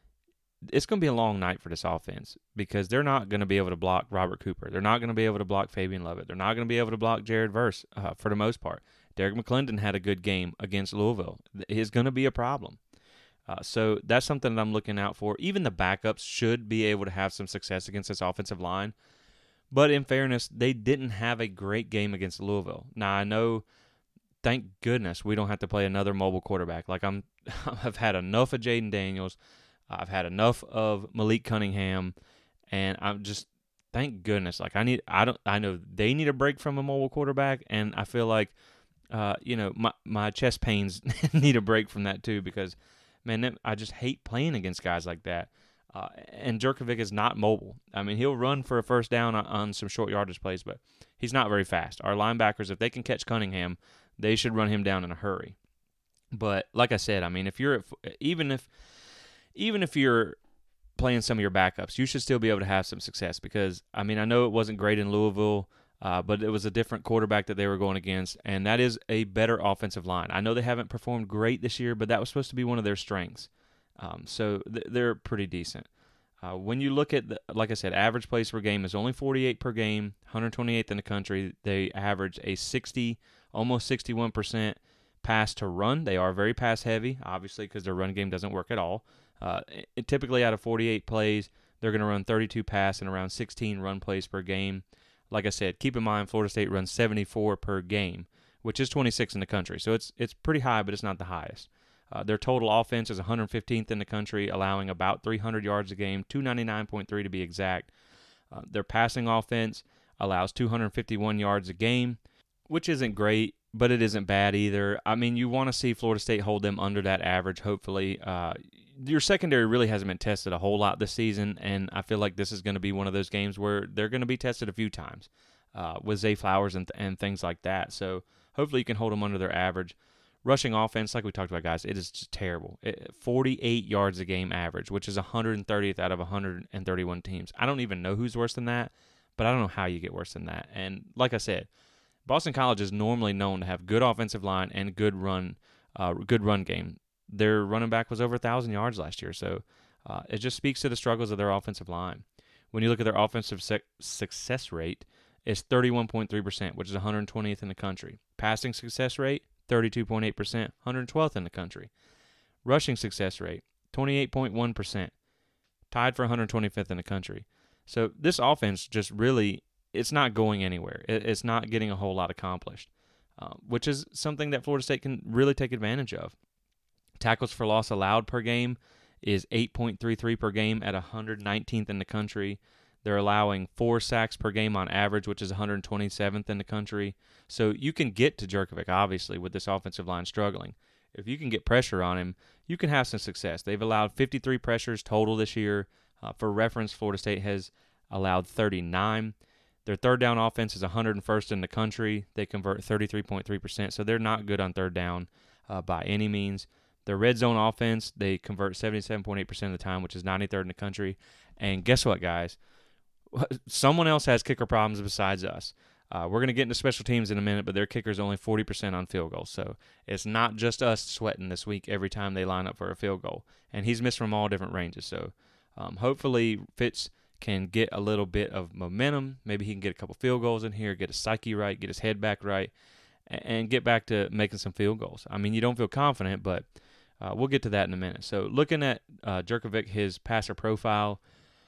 it's going to be a long night for this offense because they're not going to be able to block Robert Cooper. They're not going to be able to block Fabian Lovett. They're not going to be able to block Jared Verse uh, for the most part. Derek McClendon had a good game against Louisville. It's going to be a problem. Uh, so that's something that I'm looking out for. Even the backups should be able to have some success against this offensive line. But in fairness, they didn't have a great game against Louisville. Now, I know, thank goodness, we don't have to play another mobile quarterback. Like, I'm, I've had enough of Jaden Daniels. I've had enough of Malik Cunningham. And I'm just, thank goodness. Like, I need, I don't, I know they need a break from a mobile quarterback. And I feel like, uh, you know, my, my chest pains need a break from that too because, man, I just hate playing against guys like that. Uh, and Jurkovec is not mobile. I mean, he'll run for a first down on, on some short yardage plays, but he's not very fast. Our linebackers, if they can catch Cunningham, they should run him down in a hurry. But like I said, I mean, if you're even if even if you're playing some of your backups, you should still be able to have some success because, I mean, I know it wasn't great in Louisville, uh, but it was a different quarterback that they were going against, and that is a better offensive line. I know they haven't performed great this year, but that was supposed to be one of their strengths. Um, so th- they're pretty decent. Uh, when you look at, the, like I said, average plays per game is only forty-eight per game, one hundred twenty-eighth in the country. They average a sixty, almost sixty-one percent pass to run. They are very pass heavy, obviously, because their run game doesn't work at all. Uh, it, typically, out of forty-eight plays, they're going to run thirty-two pass and around sixteen run plays per game. Like I said, keep in mind Florida State runs seventy-four per game, which is twenty-six in the country. So it's it's pretty high, but it's not the highest. Uh, their total offense is one hundred fifteenth in the country, allowing about three hundred yards a game, two ninety-nine point three to be exact. Uh, their passing offense allows two hundred fifty-one yards a game, which isn't great, but it isn't bad either. I mean, you want to see Florida State hold them under that average, hopefully. Uh, your secondary really hasn't been tested a whole lot this season, and I feel like this is going to be one of those games where they're going to be tested a few times uh, with Zay Flowers and, and things like that. So hopefully you can hold them under their average. Rushing offense, like we talked about, guys, it is just terrible. It, forty-eight yards a game average, which is one hundred thirtieth out of one hundred thirty-one teams. I don't even know who's worse than that, but I don't know how you get worse than that. And like I said, Boston College is normally known to have good offensive line and good run, uh, good run game. Their running back was over one thousand yards last year, so uh, it just speaks to the struggles of their offensive line. When you look at their offensive sec- success rate, it's thirty-one point three percent, which is one hundred twentieth in the country. Passing success rate, thirty-two point eight percent, one hundred twelfth in the country. Rushing success rate, twenty-eight point one percent, tied for one hundred twenty-fifth in the country. So this offense just really, it's not going anywhere. It, it's not getting a whole lot accomplished, uh, which is something that Florida State can really take advantage of. Tackles for loss allowed per game is eight point three three per game at one hundred nineteenth in the country. They're allowing four sacks per game on average, which is one hundred twenty-seventh in the country. So you can get to Jurkovec, obviously, with this offensive line struggling. If you can get pressure on him, you can have some success. They've allowed fifty-three pressures total this year. Uh, for reference, Florida State has allowed thirty-nine. Their third down offense is one hundred first in the country. They convert thirty-three point three percent, so they're not good on third down uh, by any means. Their red zone offense, they convert seventy-seven point eight percent of the time, which is ninety-third in the country. And guess what, guys? Someone else has kicker problems besides us. Uh, we're going to get into special teams in a minute, but their kicker is only forty percent on field goals. So it's not just us sweating this week every time they line up for a field goal. And he's missed from all different ranges. So um, hopefully Fitz can get a little bit of momentum. Maybe he can get a couple field goals in here, get his psyche right, get his head back right, and get back to making some field goals. I mean, you don't feel confident, but uh, we'll get to that in a minute. So looking at uh, Jurkovec, his passer profile,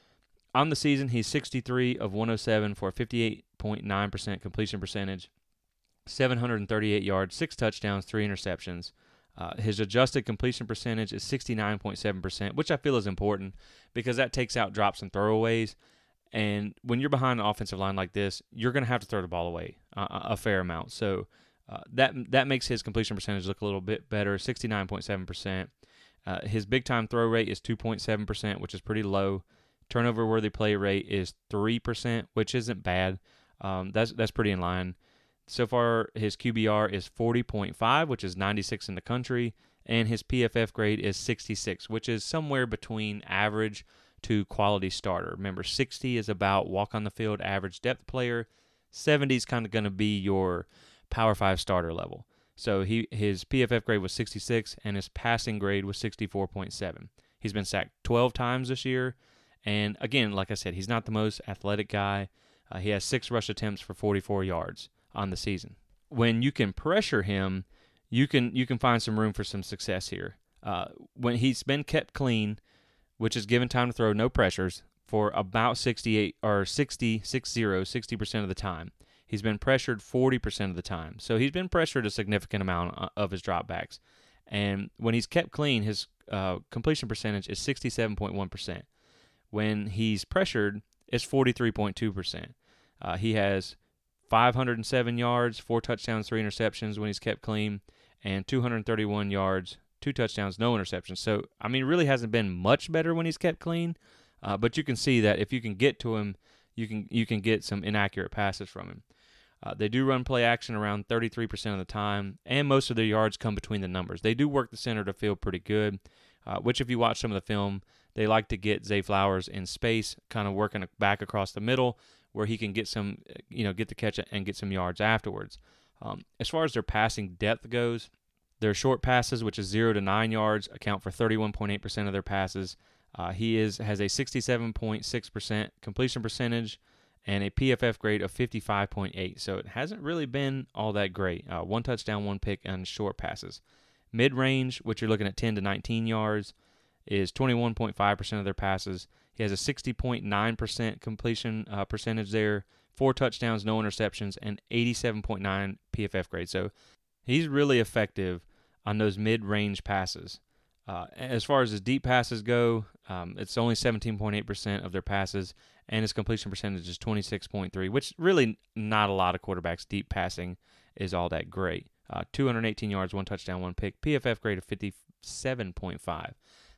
on the season, he's sixty-three of one oh seven for a fifty-eight point nine percent completion percentage, seven hundred thirty-eight yards, six touchdowns, three interceptions. Uh, his adjusted completion percentage is sixty-nine point seven percent, which I feel is important because that takes out drops and throwaways. And when you're behind an offensive line like this, you're going to have to throw the ball away uh, a fair amount. So uh, that that makes his completion percentage look a little bit better, sixty-nine point seven percent. Uh, his big-time throw rate is two point seven percent, which is pretty low. Turnover-worthy play rate is three percent, which isn't bad. Um, that's that's pretty in line. So far, his Q B R is forty point five, which is ninety-six in the country, and his P F F grade is sixty-six, which is somewhere between average to quality starter. Remember, sixty is about walk-on-the-field average depth player. seventy is kind of going to be your Power five starter level. So he his P F F grade was sixty-six, and his passing grade was sixty-four point seven. He's been sacked twelve times this year. And again, like I said, he's not the most athletic guy. Uh, he has six rush attempts for forty-four yards on the season. When you can pressure him, you can you can find some room for some success here. Uh, when he's been kept clean, which is given time to throw, no pressures, for about sixty-eight or sixty, sixty, sixty percent of the time. He's been pressured forty percent of the time. So he's been pressured a significant amount of his dropbacks. And when he's kept clean, his uh, completion percentage is sixty-seven point one percent. When he's pressured, it's forty-three point two percent. Uh, he has five hundred seven yards, four touchdowns, three interceptions when he's kept clean, and two hundred thirty-one yards, two touchdowns, no interceptions. So, I mean, really hasn't been much better when he's kept clean, uh, but you can see that if you can get to him, you can you can get some inaccurate passes from him. Uh, they do run play action around thirty-three percent of the time, and most of their yards come between the numbers. They do work the center of the field pretty good, uh, which if you watch some of the film, they like to get Zay Flowers in space, kind of working back across the middle, where he can get some, you know, get the catch and get some yards afterwards. Um, as far as their passing depth goes, their short passes, which is zero to nine yards, account for thirty-one point eight percent of their passes. Uh, he is has a sixty-seven point six percent completion percentage and a P F F grade of fifty-five point eight. So it hasn't really been all that great. Uh, one touchdown, one pick, and short passes. Mid-range, which you're looking at ten to nineteen yards, is twenty-one point five percent of their passes. He has a sixty point nine percent completion uh, percentage there, four touchdowns, no interceptions, and eighty-seven point nine P F F grade. So he's really effective on those mid-range passes. Uh, as far as his deep passes go, um, it's only seventeen point eight percent of their passes, and his completion percentage is twenty-six point three, which really not a lot of quarterbacks' deep passing is all that great. Uh, two hundred eighteen yards, one touchdown, one pick, P F F grade of fifty-seven point five.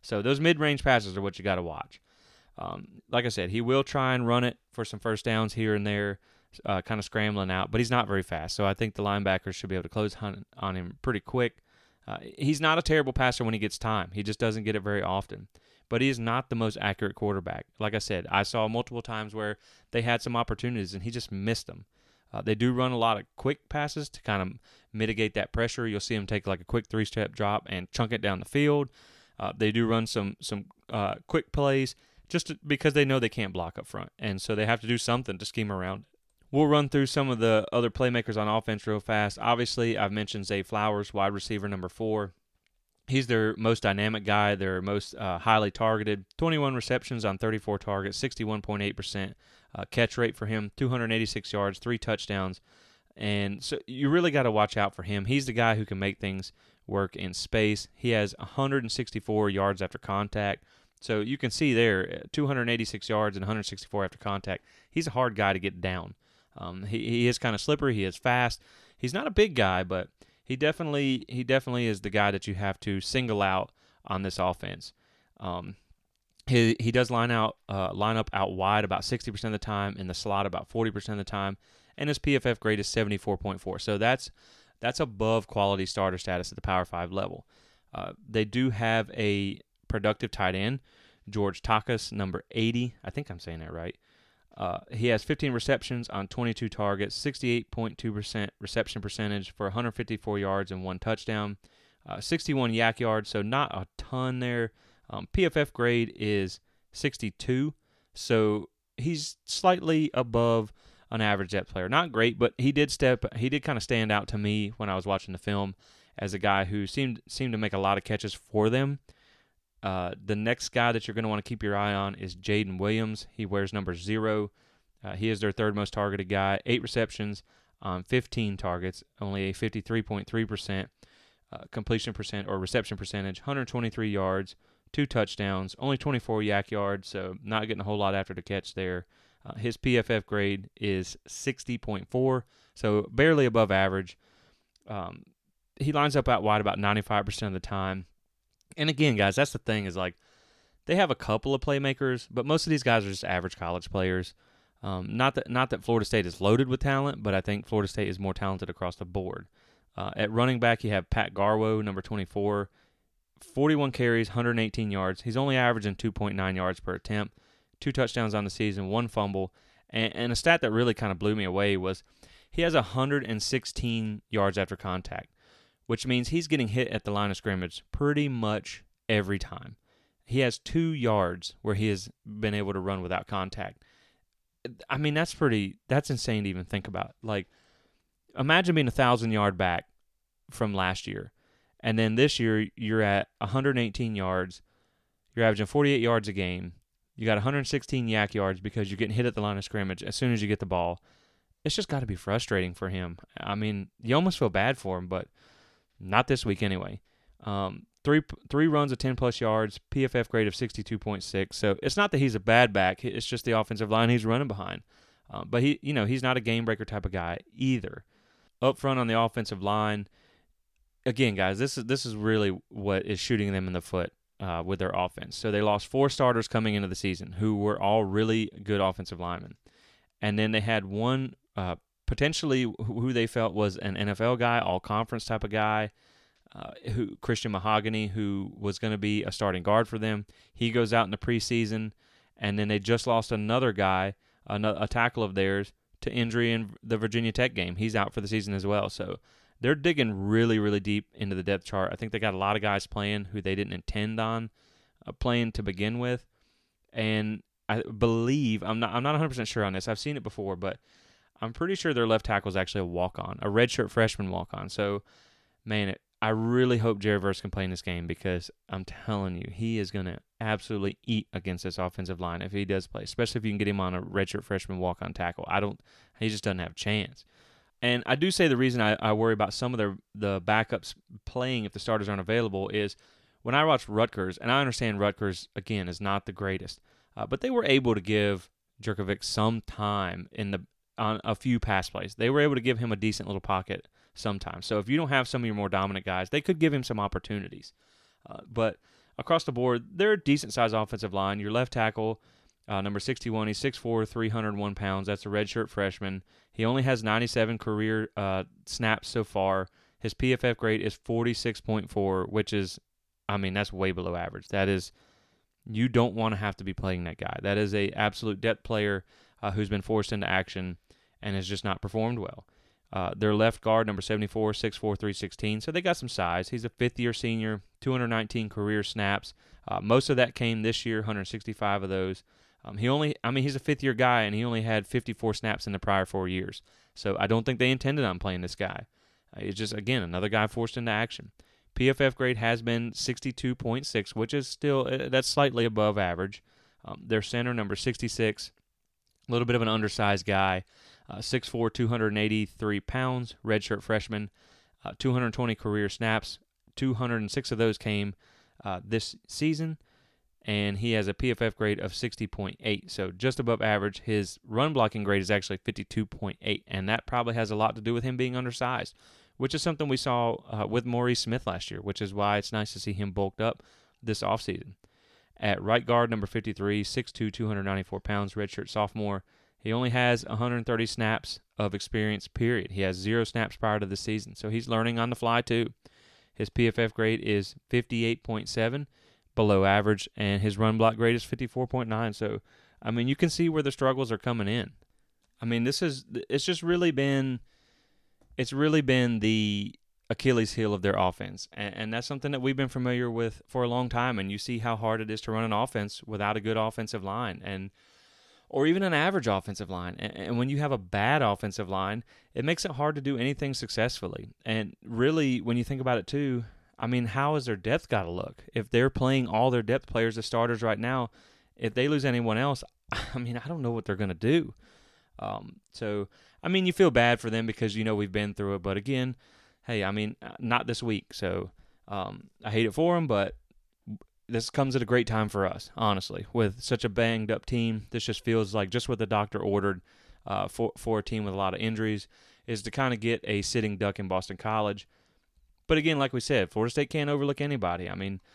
So those mid-range passes are what you got to watch. Um, like I said, he will try and run it for some first downs here and there, uh, kind of scrambling out, but he's not very fast. So I think the linebackers should be able to close hunt on him pretty quick. Uh, he's not a terrible passer when he gets time. He just doesn't get it very often. But he is not the most accurate quarterback. Like I said, I saw multiple times where they had some opportunities and he just missed them. Uh, they do run a lot of quick passes to kind of mitigate that pressure. You'll see him take like a quick three-step drop and chunk it down the field. Uh, they do run some some uh, quick plays just to, because they know they can't block up front. And so they have to do something to scheme around it. We'll run through some of the other playmakers on offense real fast. Obviously, I've mentioned Zay Flowers, wide receiver number four. He's their most dynamic guy, their most uh, highly targeted. twenty-one receptions on thirty-four targets, sixty-one point eight percent uh, catch rate for him, two hundred eighty-six yards, three touchdowns. And so you really got to watch out for him. He's the guy who can make things work in space. He has one hundred sixty-four yards after contact. So you can see there, two hundred eighty-six yards and one hundred sixty-four after contact. He's a hard guy to get down. Um, he, he is kind of slippery. He is fast. He's not a big guy, but He definitely he definitely is the guy that you have to single out on this offense. Um, he he does line out uh, line up out wide about sixty percent of the time, in the slot about forty percent of the time, and his P F F grade is seventy-four point four. So that's that's above quality starter status at the Power Five level. Uh, they do have a productive tight end, George Takas, number eighty. I think I'm saying that right. Uh, he has fifteen receptions on twenty-two targets, sixty-eight point two percent reception percentage for one hundred fifty-four yards and one touchdown, uh, sixty-one yak yards, so not a ton there. Um, P F F grade is sixty-two, so he's slightly above an average depth player. Not great, but he did step. He did kind of stand out to me when I was watching the film as a guy who seemed seemed to make a lot of catches for them. Uh, the next guy that you're going to want to keep your eye on is Jaden Williams. He wears number zero. Uh, he is their third most targeted guy. Eight receptions on fifteen targets, only a fifty-three point three percent uh, completion percent or reception percentage, one hundred twenty-three yards, two touchdowns, only twenty-four yak yards, so not getting a whole lot after the catch there. Uh, his P F F grade is sixty point four, so barely above average. Um, he lines up out wide about ninety-five percent of the time. And again, guys, that's the thing is like they have a couple of playmakers, but most of these guys are just average college players. Um, not that not that Florida State is loaded with talent, but I think Florida State is more talented across the board. Uh, at running back, you have Pat Garwo, number twenty-four, forty-one carries, one hundred eighteen yards. He's only averaging two point nine yards per attempt, two touchdowns on the season, one fumble. And, and a stat that really kind of blew me away was he has one hundred sixteen yards after contact, which means he's getting hit at the line of scrimmage pretty much every time. He has two yards where he has been able to run without contact. I mean, that's pretty, that's insane to even think about. Like, imagine being a thousand-yard back from last year, and then this year you're at one hundred eighteen yards, you're averaging forty-eight yards a game, you got one hundred sixteen yak yards because you're getting hit at the line of scrimmage as soon as you get the ball. It's just got to be frustrating for him. I mean, you almost feel bad for him, but not this week anyway. Um, three three runs of ten-plus yards, P F F grade of sixty-two point six. So it's not that he's a bad back. It's just the offensive line he's running behind. Um, but he, you know, he's not a game-breaker type of guy either. Up front on the offensive line, again, guys, this is this is really what is shooting them in the foot uh, with their offense. So they lost four starters coming into the season who were all really good offensive linemen. And then they had one uh, potentially who they felt was an N F L guy, all-conference type of guy, uh, who Christian Mahogany, who was going to be a starting guard for them. He goes out in the preseason, and then they just lost another guy, a, a tackle of theirs, to injury in the Virginia Tech game. He's out for the season as well. So they're digging really, really deep into the depth chart. I think they got a lot of guys playing who they didn't intend on uh, playing to begin with. And I believe, I'm not I'm not one hundred percent sure on this. I've seen it before, but I'm pretty sure their left tackle is actually a walk-on, a redshirt freshman walk-on. So, man, it, I really hope Jared Verse can play in this game because I'm telling you, he is going to absolutely eat against this offensive line if he does play, especially if you can get him on a redshirt freshman walk-on tackle. I don't, he just doesn't have a chance. And I do say the reason I, I worry about some of the the backups playing if the starters aren't available is when I watch Rutgers, and I understand Rutgers, again, is not the greatest, uh, but they were able to give Jurkovec some time in the on a few pass plays. They were able to give him a decent little pocket sometimes. So if you don't have some of your more dominant guys, they could give him some opportunities. Uh, but across the board, they're a decent-sized offensive line. Your left tackle, uh, number sixty-one, he's six foot four, three hundred one pounds. That's a redshirt freshman. He only has ninety-seven career uh, snaps so far. His P F F grade is forty-six point four, which is, I mean, that's way below average. That is, you don't want to have to be playing that guy. That is a absolute depth player uh, who's been forced into action and has just not performed well. Uh, their left guard, number seventy-four, six foot four, three sixteen. So they got some size. He's a fifth-year senior, two hundred nineteen career snaps. Uh, most of that came this year, one hundred sixty-five of those. Um, he only, I mean, he's a fifth-year guy, and he only had fifty-four snaps in the prior four years. So I don't think they intended on playing this guy. Uh, it's just, again, another guy forced into action. P F F grade has been sixty-two point six, which is still, uh, that's slightly above average. Um, their center, number sixty-six, a little bit of an undersized guy. Uh, six foot four, two hundred eighty-three pounds, redshirt freshman, uh, two hundred twenty career snaps, two hundred six of those came uh, this season, and he has a P F F grade of sixty point eight, so just above average. His run blocking grade is actually fifty-two point eight, and that probably has a lot to do with him being undersized, which is something we saw uh, with Maurice Smith last year, which is why it's nice to see him bulked up this offseason. At right guard, number fifty-three, six foot two, two hundred ninety-four pounds, redshirt sophomore. He only has one hundred thirty snaps of experience, period. He has zero snaps prior to the season, so he's learning on the fly too. His P F F grade is fifty-eight point seven, below average, and his run block grade is fifty-four point nine. So, I mean, you can see where the struggles are coming in. I mean, this is it's just really been it's really been the Achilles heel of their offense, and, and that's something that we've been familiar with for a long time. And you see how hard it is to run an offense without a good offensive line, and or even an average offensive line. And when you have a bad offensive line, it makes it hard to do anything successfully. And really, when you think about it too, I mean, how is their depth got to look? If they're playing all their depth players as starters right now, if they lose anyone else, I mean, I don't know what they're going to do. Um, so, I mean, you feel bad for them because, you know, we've been through it. But again, hey, I mean, not this week. So um, I hate it for them, but this comes at a great time for us, honestly. With such a banged-up team, this just feels like just what the doctor ordered uh, for, for a team with a lot of injuries, is to kind of get a sitting duck in Boston College. But again, like we said, Florida State can't overlook anybody. I mean,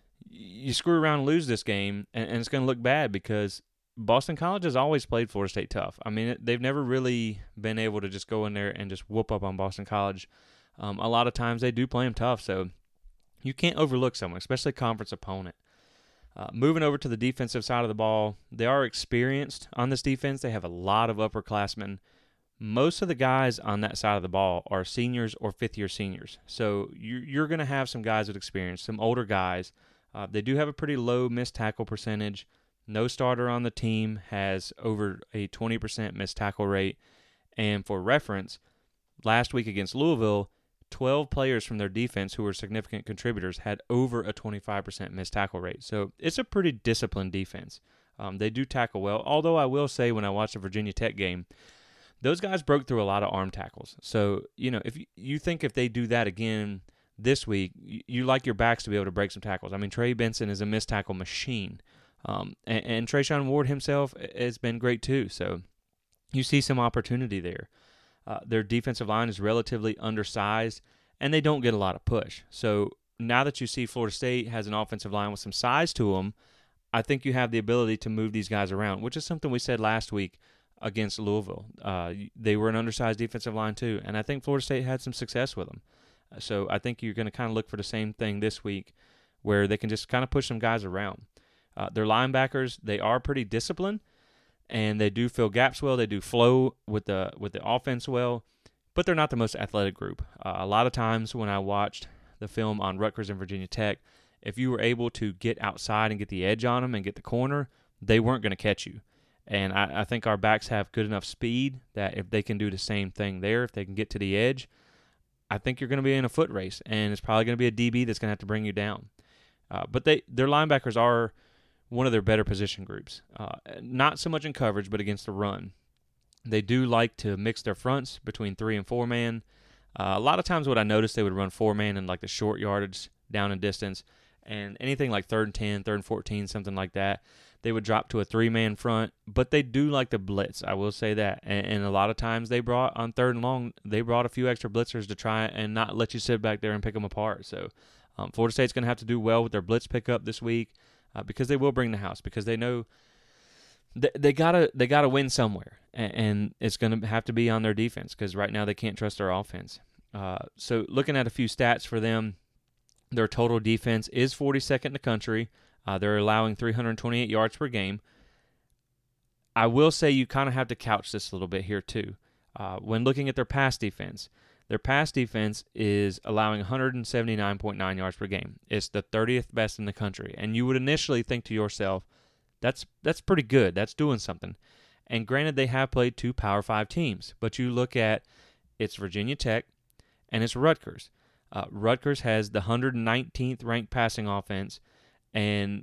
you screw around and lose this game, and, and it's going to look bad because Boston College has always played Florida State tough. I mean, it, they've never really been able to just go in there and just whoop up on Boston College. Um, a lot of times they do play them tough, so you can't overlook someone, especially a conference opponent. Uh, moving over to the defensive side of the ball, they are experienced on this defense. They have a lot of upperclassmen. Most of the guys on that side of the ball are seniors or fifth-year seniors. So you're, you're going to have some guys with experience, some older guys. Uh, they do have a pretty low missed tackle percentage. No starter on the team has over a twenty percent missed tackle rate. And for reference, last week against Louisville, twelve players from their defense who were significant contributors had over a twenty-five percent missed tackle rate. So it's a pretty disciplined defense. Um, they do tackle well, although I will say when I watched the Virginia Tech game, those guys broke through a lot of arm tackles. So, you know, if you, you think if they do that again this week, you, you like your backs to be able to break some tackles. I mean, Trey Benson is a missed tackle machine. Um, and, and Trayshawn Ward himself has been great too. So you see some opportunity there. Uh, their defensive line is relatively undersized, and they don't get a lot of push. So now that you see Florida State has an offensive line with some size to them, I think you have the ability to move these guys around, which is something we said last week against Louisville. Uh, they were an undersized defensive line too, and I think Florida State had some success with them. So I think you're going to kind of look for the same thing this week where they can just kind of push some guys around. Uh, their linebackers, they are pretty disciplined, and they do fill gaps well. They do flow with the with the offense well, but they're not the most athletic group. Uh, a lot of times when I watched the film on Rutgers and Virginia Tech, if you were able to get outside and get the edge on them and get the corner, they weren't going to catch you. And I, I think our backs have good enough speed that if they can do the same thing there, if they can get to the edge, I think you're going to be in a foot race, and it's probably going to be a D B that's going to have to bring you down. Uh, but they their linebackers are one of their better position groups. Uh, not so much in coverage, but against the run. They do like to mix their fronts between three and four man. Uh, a lot of times what I noticed, they would run four man in like the short yardage, down and distance, and anything like third and ten, third and fourteen, something like that, they would drop to a three-man front, but they do like to blitz, I will say that. And, and a lot of times they brought, on third and long, they brought a few extra blitzers to try and not let you sit back there and pick them apart. So Um, Florida State's going to have to do well with their blitz pickup this week uh, because they will bring the house, because they know they, they gotta they gotta win somewhere, and, and it's going to have to be on their defense, because right now they can't trust their offense. Uh, so looking at a few stats for them, their total defense is forty-second in the country. Uh, they're allowing three hundred twenty-eight yards per game. I will say you kind of have to couch this a little bit here too. Uh, when looking at their pass defense, their pass defense is allowing one hundred seventy-nine point nine yards per game. It's the thirtieth best in the country. And you would initially think to yourself, that's that's pretty good. That's doing something. And granted, they have played two Power Five teams, but you look at it's Virginia Tech and it's Rutgers. Uh, Rutgers has the one hundred nineteenth ranked passing offense, and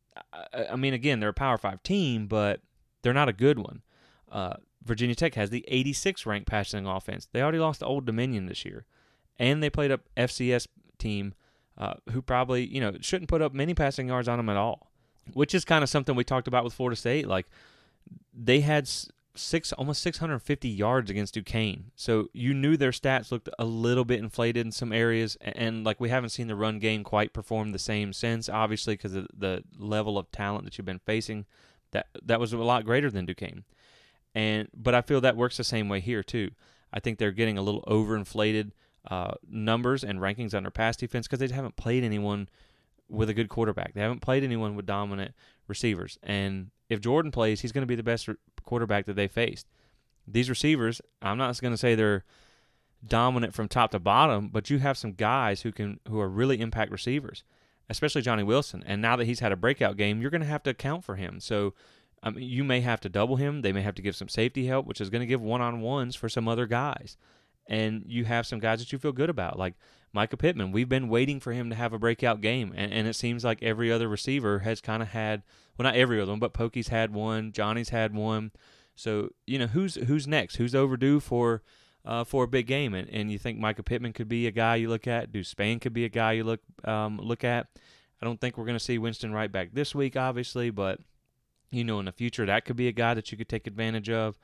I, I mean, again, they're a Power Five team, but they're not a good one. Uh, Virginia Tech has the eighty-sixth ranked passing offense. They already lost to Old Dominion this year, and they played a F C S team uh, who probably, you know, shouldn't put up many passing yards on them at all, which is kind of something we talked about with Florida State. Like, they had six, almost six hundred fifty yards against Duquesne, so you knew their stats looked a little bit inflated in some areas, and, and like we haven't seen the run game quite perform the same since, obviously, because of the level of talent that you've been facing. That that was a lot greater than Duquesne. And but I feel that works the same way here too. I think they're getting a little overinflated uh, numbers and rankings on their pass defense because they haven't played anyone with a good quarterback. They haven't played anyone with dominant receivers. And if Jordan plays, he's going to be the best re- quarterback that they faced. These receivers, I'm not going to say they're dominant from top to bottom, but you have some guys who can who are really impact receivers, especially Johnny Wilson. And now that he's had a breakout game, you're going to have to account for him. So I mean, you may have to double him. They may have to give some safety help, which is going to give one-on-ones for some other guys. And you have some guys that you feel good about, like Micah Pittman. We've been waiting for him to have a breakout game, and, and it seems like every other receiver has kind of had, well, not every other one, but Pokey's had one, Johnny's had one. So, you know, who's who's next? Who's overdue for uh, for a big game? And, and you think Micah Pittman could be a guy you look at. Deuce Spain could be a guy you look um, look at. I don't think we're going to see Winston Wright back this week, obviously, but you know, in the future, that could be a guy that you could take advantage of.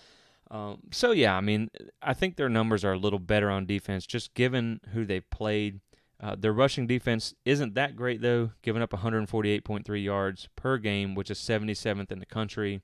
Um, so, yeah, I mean, I think their numbers are a little better on defense, just given who they've played. Uh, their rushing defense isn't that great, though, giving up one hundred forty-eight point three yards per game, which is seventy-seventh in the country.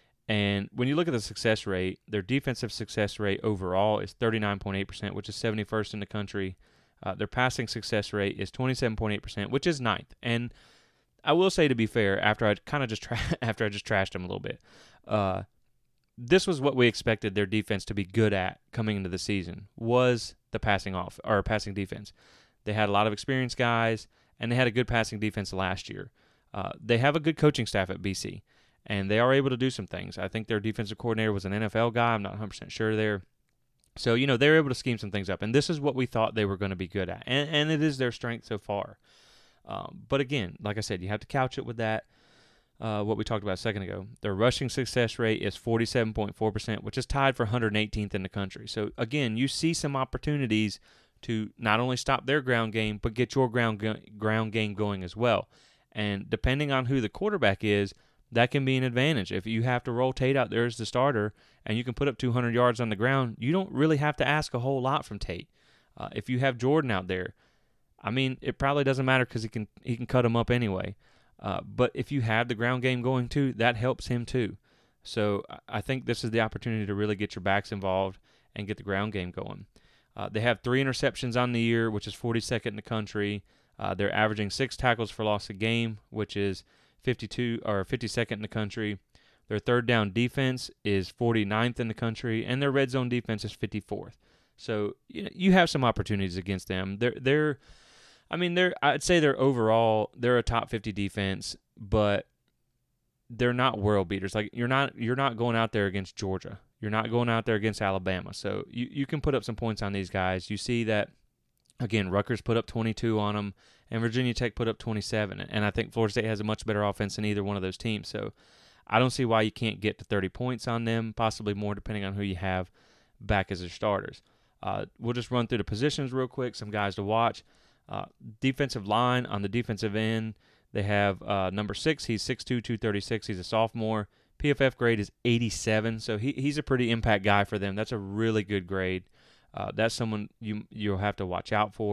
And when you look at the success rate, their defensive success rate overall is thirty-nine point eight percent, which is seventy-first in the country. Uh, their passing success rate is twenty-seven point eight percent, which is ninth. And I will say, to be fair, after I kind of just tra- after I just trashed them a little bit, uh, this was what we expected their defense to be good at coming into the season, was the passing off or passing defense. They had a lot of experienced guys, and they had a good passing defense last year. Uh, they have a good coaching staff at B C, and they are able to do some things. I think their defensive coordinator was an N F L guy. I'm not one hundred percent sure there. So, you know, they're able to scheme some things up, and this is what we thought they were going to be good at, and, and it is their strength so far. Um, but again, like I said, you have to couch it with that, uh, what we talked about a second ago. Their rushing success rate is forty-seven point four percent, which is tied for one hundred eighteenth in the country. So, again, you see some opportunities to not only stop their ground game, but get your ground go- ground game going as well. And depending on who the quarterback is, that can be an advantage. If you have to roll Tate out there as the starter and you can put up two hundred yards on the ground, you don't really have to ask a whole lot from Tate. Uh, if you have Jordan out there, I mean, it probably doesn't matter because he can he can cut him up anyway. Uh, but if you have the ground game going too, that helps him too. So I think this is the opportunity to really get your backs involved and get the ground game going. Uh, they have three interceptions on the year, which is forty-second in the country. Uh, they're averaging six tackles for loss a game, which is fifty-two or fifty-second in the country. Their third down defense is forty-ninth in the country, and their red zone defense is fifty-fourth. So you know, you have some opportunities against them. They're they're I mean, they're. I'd say they're overall they're a top fifty defense, but they're not world beaters. Like you're not you're not going out there against Georgia. You're not going out there against Alabama. So you, you can put up some points on these guys. You see that again. Rutgers put up twenty-two on them, and Virginia Tech put up twenty-seven. And I think Florida State has a much better offense than either one of those teams. So I don't see why you can't get to thirty points on them. Possibly more, depending on who you have back as their starters. Uh, we'll just run through the positions real quick. Some guys to watch. Uh, defensive line, on the defensive end, they have uh, number six. He's six two, two thirty-six. He's a sophomore. P F F grade is eighty-seven, so he he's a pretty impact guy for them. That's a really good grade. Uh, that's someone you, you'll have to watch out for.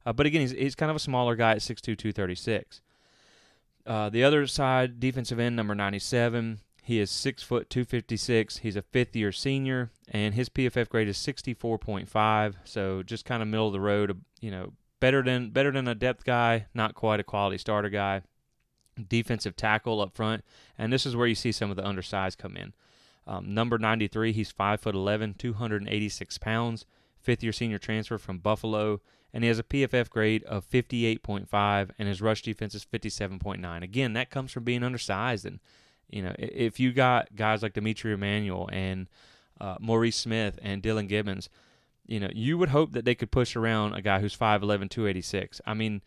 Uh, but again, he's, he's kind of a smaller guy at six two, two thirty-six. Uh, the other side, defensive end, number ninety-seven. He is six foot, two fifty-six. He's a fifth-year senior, and his P F F grade is sixty-four point five, so just kind of middle of the road, you know, better than better than a depth guy, not quite a quality starter guy. Defensive tackle up front, and this is where you see some of the undersized come in. Um, number ninety-three, he's five foot eleven, two hundred eighty-six pounds, fifth-year senior transfer from Buffalo, and he has a P F F grade of fifty-eight point five, and his rush defense is fifty-seven point nine. Again, that comes from being undersized, and you know, if you got guys like Dimitri Emmanuel and uh, Maurice Smith and Dylan Gibbons, you know, you would hope that they could push around a guy who's five eleven, two eighty-six. I mean,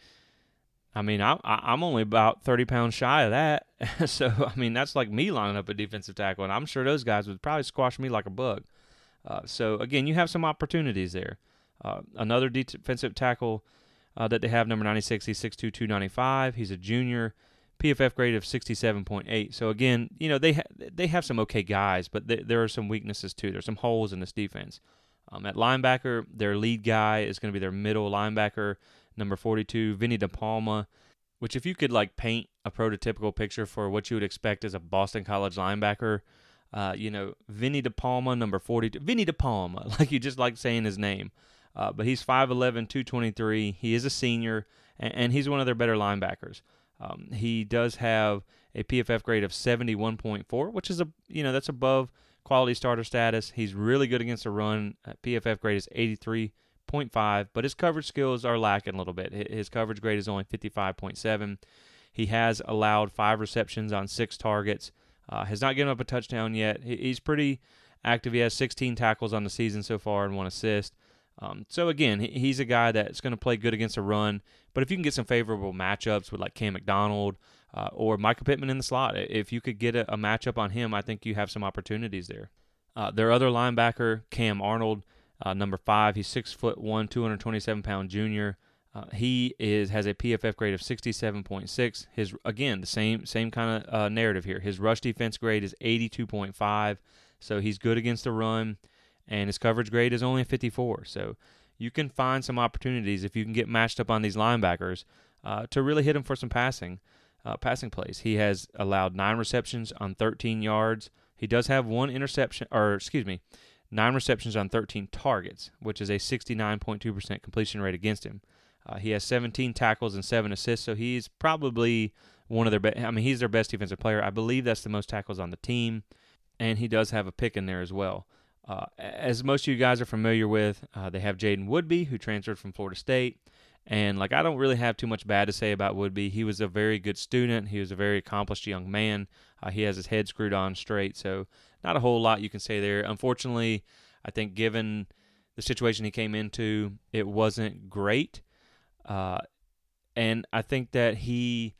I mean, I, I'm only about thirty pounds shy of that, so I mean, that's like me lining up a defensive tackle, and I'm sure those guys would probably squash me like a bug. Uh, so again, you have some opportunities there. Uh, another defensive tackle uh, that they have, number ninety-six, he's six two, two ninety-five. He's a junior. P F F grade of sixty-seven point eight. So again, you know, they ha- they have some okay guys, but th- there are some weaknesses too. There's some holes in this defense. Um, at linebacker, their lead guy is going to be their middle linebacker, number forty-two, Vinny DePalma, which if you could like paint a prototypical picture for what you would expect as a Boston College linebacker, uh, you know, Vinny DePalma, number forty-two, Vinny DePalma, like you just like saying his name. Uh, but he's five eleven, two twenty-three. He is a senior, and, and he's one of their better linebackers. Um, he does have a P F F grade of seventy-one point four, which is a you know that's above quality starter status. He's really good against the run. Uh, P F F grade is eighty-three point five, but his coverage skills are lacking a little bit. His coverage grade is only fifty-five point seven. He has allowed five receptions on six targets. Uh, has not given up a touchdown yet. He, he's pretty active. He has sixteen tackles on the season so far and one assist. Um, so again, he, he's a guy that's going to play good against a run. But if you can get some favorable matchups with like Cam McDonald uh, or Micah Pittman in the slot, if you could get a, a matchup on him, I think you have some opportunities there. Uh, their other linebacker, Cam Arnold, uh, number five, he's six foot one, two hundred twenty-seven pound junior. Uh, he is has a P F F grade of sixty-seven point six. His again the same same kind of uh, narrative here. His rush defense grade is eighty-two point five, so he's good against the run. And his coverage grade is only fifty-four. So you can find some opportunities if you can get matched up on these linebackers uh, to really hit him for some passing uh, passing plays. He has allowed nine receptions on thirteen yards. He does have one interception, or excuse me, nine receptions on thirteen targets, which is a sixty-nine point two percent completion rate against him. Uh, he has seventeen tackles and seven assists, so he's probably one of their best. I mean, he's their best defensive player. I believe that's the most tackles on the team, and he does have a pick in there as well. Uh, as most of you guys are familiar with, uh, they have Jaden Woodby, who transferred from Florida State. And, like, I don't really have too much bad to say about Woodby. He was a very good student. He was a very accomplished young man. Uh, he has his head screwed on straight, so not a whole lot you can say there. Unfortunately, I think given the situation he came into, it wasn't great. Uh, and I think that he...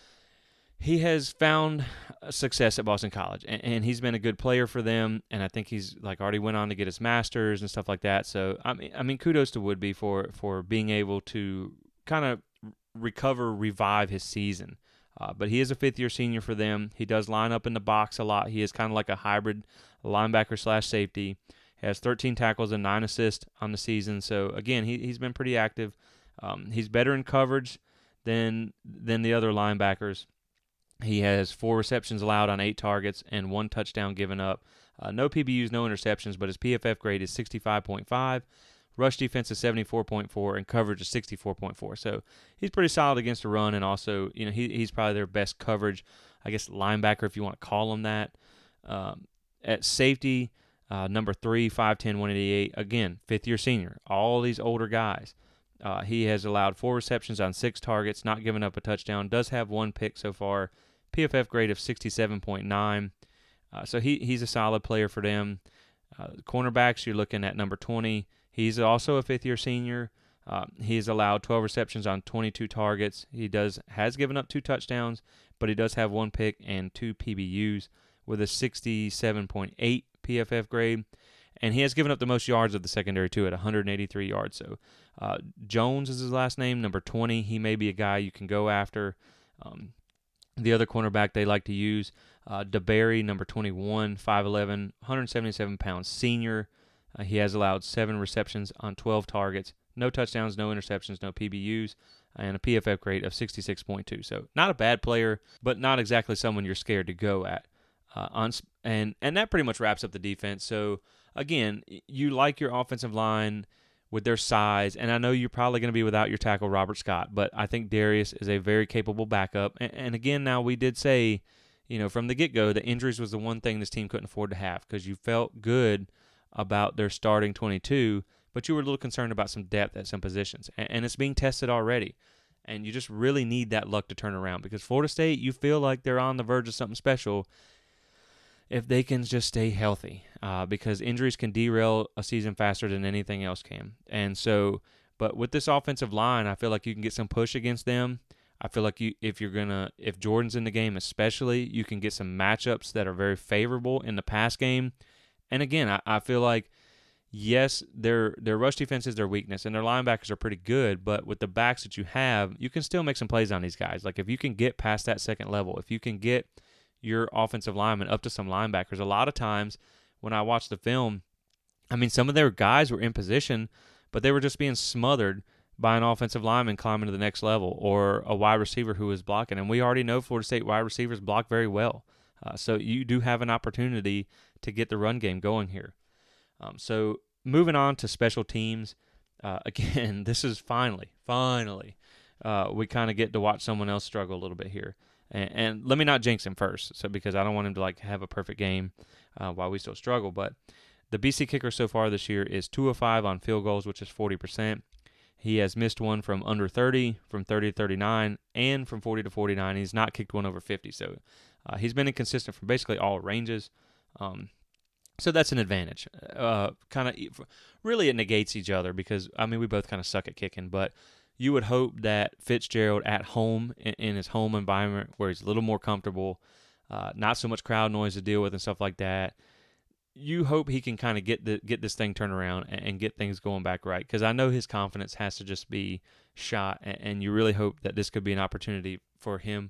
He has found success at Boston College, and, and he's been a good player for them. And I think he's like already went on to get his master's and stuff like that. So I mean, I mean, kudos to Woodby for for being able to kind of recover, revive his season. Uh, but he is a fifth year senior for them. He does line up in the box a lot. He is kind of like a hybrid linebacker slash safety. He has thirteen tackles and nine assists on the season. So again, he he's been pretty active. Um, he's better in coverage than than the other linebackers. He has four receptions allowed on eight targets and one touchdown given up. Uh, no P B Us, no interceptions, but his P F F grade is sixty-five point five. Rush defense is seventy-four point four, and coverage is sixty-four point four. So he's pretty solid against the run, and also, you know, he he's probably their best coverage, I guess, linebacker, if you want to call him that. Um, at safety, uh, number three, five ten, one eighty-eight. Again, fifth-year senior. All these older guys. Uh, he has allowed four receptions on six targets, not giving up a touchdown. Does have one pick so far. P F F grade of sixty-seven point nine. Uh, so he he's a solid player for them. Uh, cornerbacks, you're looking at number twenty. He's also a fifth-year senior. Uh, he's allowed twelve receptions on twenty-two targets. He does has given up two touchdowns, but he does have one pick and two P B Us with a sixty-seven point eight P F F grade. And he has given up the most yards of the secondary, too, at one hundred eighty-three yards. So uh, Jones is his last name, number twenty. He may be a guy you can go after. Um, the other cornerback they like to use, uh, DeBerry, number twenty-one, five eleven, one hundred seventy-seven pounds senior. Uh, he has allowed seven receptions on twelve targets, no touchdowns, no interceptions, no P B Us, and a P F F grade of sixty-six point two. So not a bad player, but not exactly someone you're scared to go at. Uh, on and and that pretty much wraps up the defense. So again, you like your offensive line with their size, and I know you're probably going to be without your tackle Robert Scott, but I think Darius is a very capable backup. And, and again, now we did say, you know, from the get-go, that injuries was the one thing this team couldn't afford to have, because you felt good about their starting twenty-two, but you were a little concerned about some depth at some positions, and, and it's being tested already. And you just really need that luck to turn around, because Florida State, you feel like they're on the verge of something special if they can just stay healthy, uh, because injuries can derail a season faster than anything else can. And so, but with this offensive line, I feel like you can get some push against them. I feel like you, if you're gonna, if Jordan's in the game especially, you can get some matchups that are very favorable in the pass game. And again, I, I feel like, yes, their their rush defense is their weakness, and their linebackers are pretty good, but with the backs that you have, you can still make some plays on these guys. Like if you can get past that second level, if you can get your offensive linemen up to some linebackers. A lot of times when I watch the film, I mean, some of their guys were in position, but they were just being smothered by an offensive lineman climbing to the next level, or a wide receiver who was blocking. And we already know Florida State wide receivers block very well. Uh, so you do have an opportunity to get the run game going here. Um, so moving on to special teams, uh, again, this is finally, finally, uh, we kind of get to watch someone else struggle a little bit here. And, and let me not jinx him first, so because I don't want him to like have a perfect game uh, while we still struggle. But the B C kicker so far this year is two of five on field goals, which is forty percent. He has missed one from under thirty, from thirty to thirty-nine, and from forty to forty-nine. He's not kicked one over fifty, so uh, he's been inconsistent from basically all ranges. Um, so that's an advantage. Uh, kind of, really, it negates each other because I mean we both kind of suck at kicking, but you would hope that Fitzgerald at home, in, in his home environment where he's a little more comfortable, uh, not so much crowd noise to deal with and stuff like that, you hope he can kind of get the get this thing turned around and, and get things going back right. Because I know his confidence has to just be shot, and, and you really hope that this could be an opportunity for him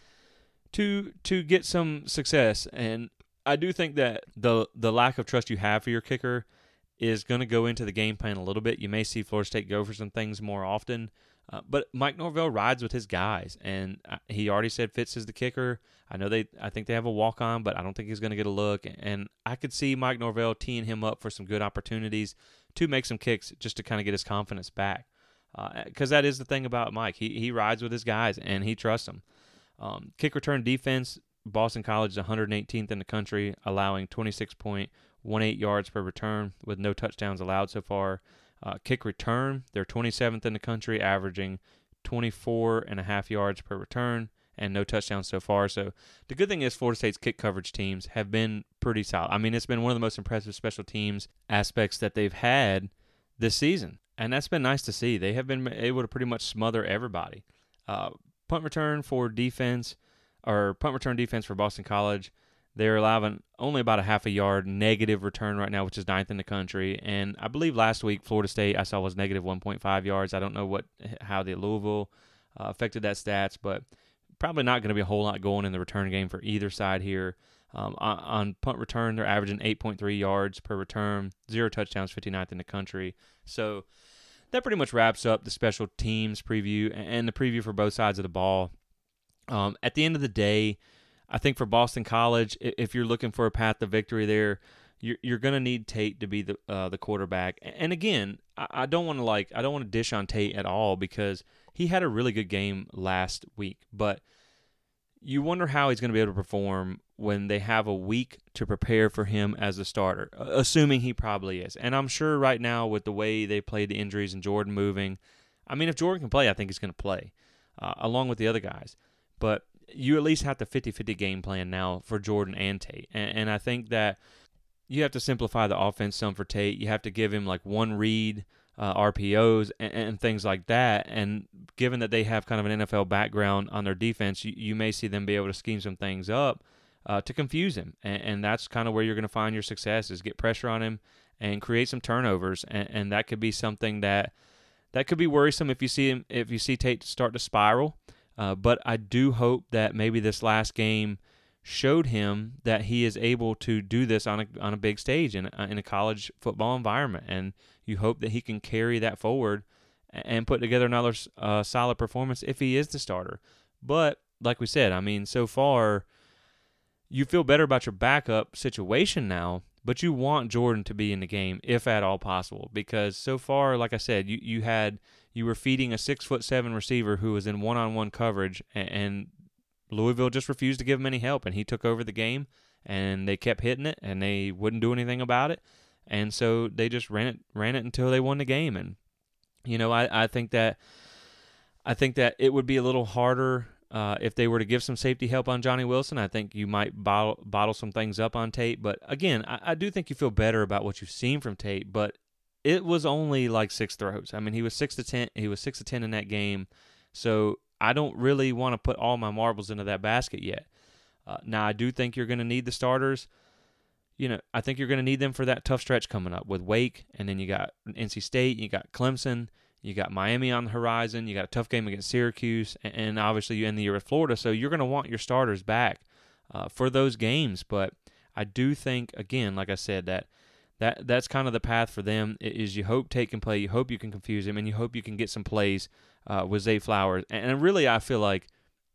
to to get some success. And I do think that the the lack of trust you have for your kicker is going to go into the game plan a little bit. You may see Florida State go for some things more often, uh, but Mike Norvell rides with his guys, and he already said Fitz is the kicker. I know they, I think they have a walk-on, but I don't think he's going to get a look, and I could see Mike Norvell teeing him up for some good opportunities to make some kicks just to kind of get his confidence back, because uh, that is the thing about Mike. He he rides with his guys, and he trusts them. Um, kick return defense, Boston College is one hundred eighteenth in the country, allowing twenty-six point one eight yards per return with no touchdowns allowed so far. Uh, kick return, they're twenty-seventh in the country, averaging twenty-four and a half yards per return and no touchdowns so far. So the good thing is Florida State's kick coverage teams have been pretty solid. I mean, it's been one of the most impressive special teams aspects that they've had this season, and that's been nice to see. They have been able to pretty much smother everybody. Uh, punt return for defense, or punt return defense for Boston College, they're allowing only about a half a yard negative return right now, which is ninth in the country. And I believe last week Florida State I saw was negative one point five yards. I don't know what how the Louisville uh, affected that stats, but probably not going to be a whole lot going in the return game for either side here. Um, on, on punt return, they're averaging eight point three yards per return, zero touchdowns, fifty-ninth in the country. So that pretty much wraps up the special teams preview and the preview for both sides of the ball. Um, at the end of the day, I think for Boston College, if you're looking for a path to victory there, you're, you're going to need Tate to be the uh, the quarterback. And again, I, I don't want to like I don't want to dish on Tate at all because he had a really good game last week. But you wonder how he's going to be able to perform when they have a week to prepare for him as a starter, assuming he probably is. And I'm sure right now with the way they played the injuries and Jordan moving, I mean, if Jordan can play, I think he's going to play uh, along with the other guys. But you at least have the fifty-fifty game plan now for Jordan and Tate. And, and I think that you have to simplify the offense some for Tate. You have to give him like one read, uh, R P Os, and, and things like that. And given that they have kind of an N F L background on their defense, you, you may see them be able to scheme some things up uh, to confuse him. And, and that's kind of where you're going to find your success is get pressure on him and create some turnovers. And, and that could be something that that could be worrisome if you see him, if you see Tate start to spiral. Uh, but I do hope that maybe this last game showed him that he is able to do this on a on a big stage in a, in a college football environment, and you hope that he can carry that forward and put together another uh, solid performance if he is the starter. But like we said, I mean, so far you feel better about your backup situation now, but you want Jordan to be in the game if at all possible, because so far, like I said, you you had you were feeding a six foot seven receiver who was in one on one coverage, and, and Louisville just refused to give him any help, and he took over the game, and they kept hitting it, and they wouldn't do anything about it, and so they just ran it ran it until they won the game. And you know, I, I think that I think that it would be a little harder uh, if they were to give some safety help on Johnny Wilson. I think you might bottle bottle some things up on Tate, but again, I, I do think you feel better about what you've seen from Tate. But it was only like six throws. I mean, he was six to ten. He was six to ten in that game, so I don't really want to put all my marbles into that basket yet. Uh, now, I do think you're going to need the starters. You know, I think you're going to need them for that tough stretch coming up with Wake, and then you got N C State, you got Clemson, you got Miami on the horizon, you got a tough game against Syracuse, and, and obviously you end the year with Florida, so you're going to want your starters back uh, for those games. But I do think, again, like I said, that that that's kind of the path for them, is you hope Tate can play, you hope you can confuse him, and you hope you can get some plays uh, with Zay Flowers. And, and really, I feel like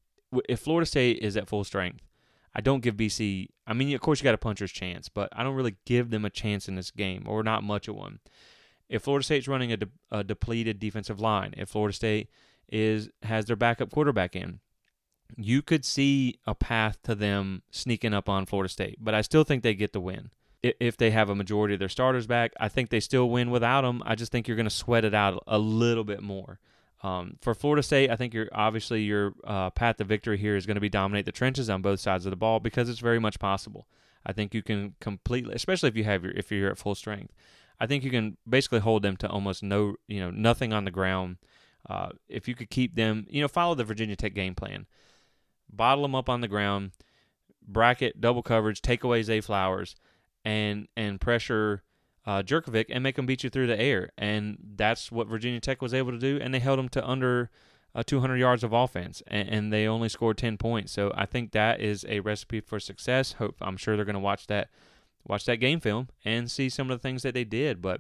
if Florida State is at full strength, I don't give B C – I mean, of course, you got a puncher's chance, but I don't really give them a chance in this game, or not much of one. If Florida State's running a, de- a depleted defensive line, if Florida State is has their backup quarterback in, you could see a path to them sneaking up on Florida State. But I still think they get the win. If they have a majority of their starters back, I think they still win without them. I just think you're going to sweat it out a little bit more. Um, for Florida State, I think you're obviously your uh, path to victory here is going to be dominate the trenches on both sides of the ball, because it's very much possible. I think you can completely, especially if you have your if you're at full strength, I think you can basically hold them to almost no, you know, nothing on the ground. Uh, if you could keep them, you know, follow the Virginia Tech game plan, bottle them up on the ground, bracket, double coverage, take away Zay Flowers, and and pressure Uh, Jurkovec and make them beat you through the air. And that's what Virginia Tech was able to do, and they held them to under uh, two hundred yards of offense, and, and they only scored ten points. So I think that is a recipe for success. Hope I'm sure they're going to watch that watch that game film and see some of the things that they did. But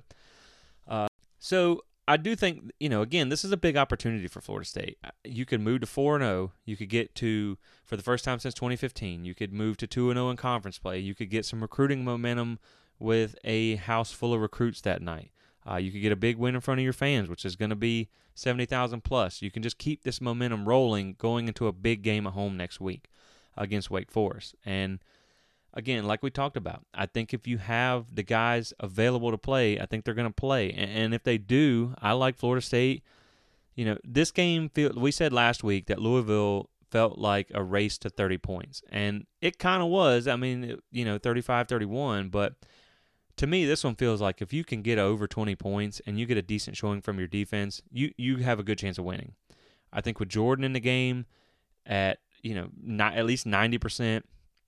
uh, so I do think, you know, again, this is a big opportunity for Florida State. You could move to four and oh. You could get to, for the first time since twenty fifteen, you could move to two and oh in conference play. You could get some recruiting momentum with a house full of recruits that night. Uh, you could get a big win in front of your fans, which is going to be seventy thousand plus. You can just keep this momentum rolling going into a big game at home next week against Wake Forest. And again, like we talked about, I think if you have the guys available to play, I think they're going to play. And, and if they do, I like Florida State. You know, this game, feel, we said last week that Louisville felt like a race to thirty points. And it kind of was. I mean, it, you know, thirty-five thirty-one, but to me, this one feels like if you can get over twenty points and you get a decent showing from your defense, you, you have a good chance of winning. I think with Jordan in the game at, you know, not at least ninety percent,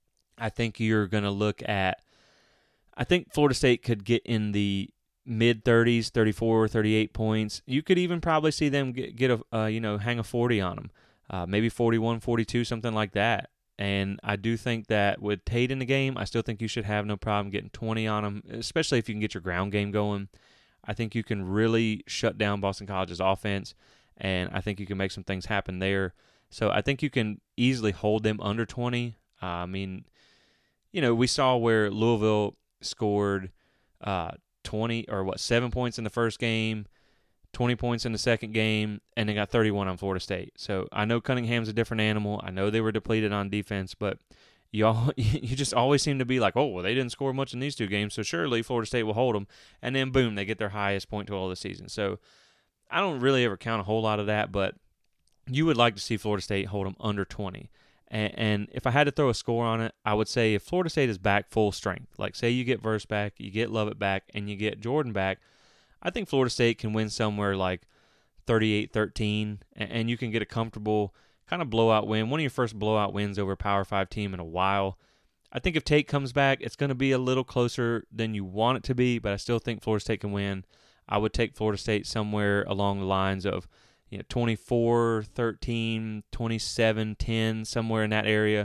I think you're going to look at, I think Florida State could get in the mid-thirties, thirty-four, thirty-eight points. You could even probably see them get, get a, uh, you know, hang a forty on them, uh, maybe forty-one, forty-two, something like that. And I do think that with Tate in the game, I still think you should have no problem getting twenty on him, especially if you can get your ground game going. I think you can really shut down Boston College's offense, and I think you can make some things happen there. So I think you can easily hold them under twenty. Uh, I mean, you know, we saw where Louisville scored uh, twenty or what, seven points in the first game, twenty points in the second game, and they got thirty-one on Florida State. So I know Cunningham's a different animal. I know they were depleted on defense, but y'all, you just always seem to be like, oh, well, they didn't score much in these two games, so surely Florida State will hold them. And then, boom, they get their highest point total of the season. So I don't really ever count a whole lot of that, but you would like to see Florida State hold them under twenty. And, and if I had to throw a score on it, I would say if Florida State is back full strength, like say you get Verse back, you get Lovett back, and you get Jordan back, I think Florida State can win somewhere like thirty-eight thirteen, and you can get a comfortable kind of blowout win, one of your first blowout wins over a Power five team in a while. I think if Tate comes back, it's going to be a little closer than you want it to be, but I still think Florida State can win. I would take Florida State somewhere along the lines of, you know, twenty-four thirteen, twenty-seven ten, somewhere in that area.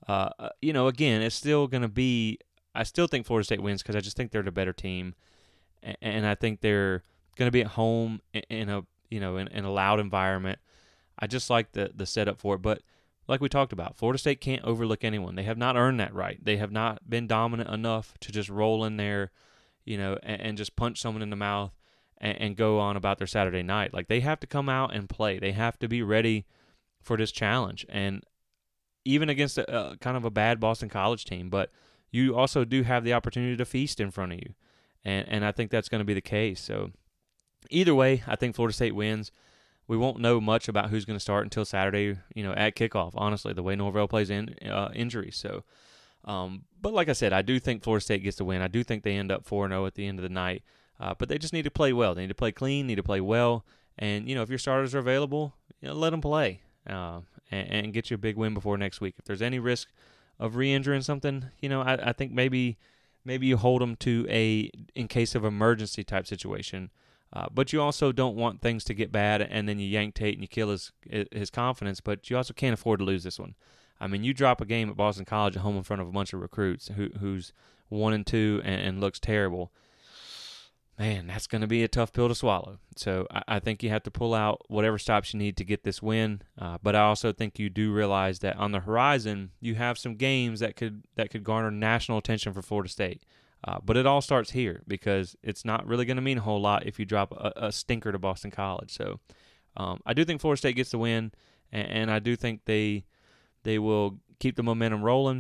Uh, you know, again, it's still going to be, I still think Florida State wins because I just think they're the better team. And, and I think they're going to be at home in, in a, you know, in, in a loud environment. I just like the, the setup for it. But like we talked about, Florida State can't overlook anyone. They have not earned that right. They have not been dominant enough to just roll in there, you know, and, and just punch someone in the mouth and, and go on about their Saturday night. Like, they have to come out and play. They have to be ready for this challenge. And even against a, a kind of a bad Boston College team, but you also do have the opportunity to feast in front of you. And and I think that's going to be the case. So either way, I think Florida State wins. We won't know much about who's going to start until Saturday, you know, at kickoff, honestly, the way Norvell plays in uh, injuries. So, um, but like I said, I do think Florida State gets the win. I do think they end up four and oh at the end of the night. Uh, but they just need to play well. They need to play clean, need to play well. And, you know, if your starters are available, you know, let them play. Uh, and, and get you a big win before next week. If there's any risk of re-injuring something, you know, I, I think maybe maybe you hold them to a in case of emergency type situation. Uh, but you also don't want things to get bad and then you yank Tate and you kill his his confidence. But you also can't afford to lose this one. I mean, you drop a game at Boston College at home in front of a bunch of recruits who who's one and two and, and looks terrible. Man, that's going to be a tough pill to swallow. So I, I think you have to pull out whatever stops you need to get this win. Uh, but I also think you do realize that on the horizon, you have some games that could that could garner national attention for Florida State. Uh, but it all starts here because it's not really going to mean a whole lot if you drop a, a stinker to Boston College. So um, I do think Florida State gets the win, and, and I do think they they will keep the momentum rolling.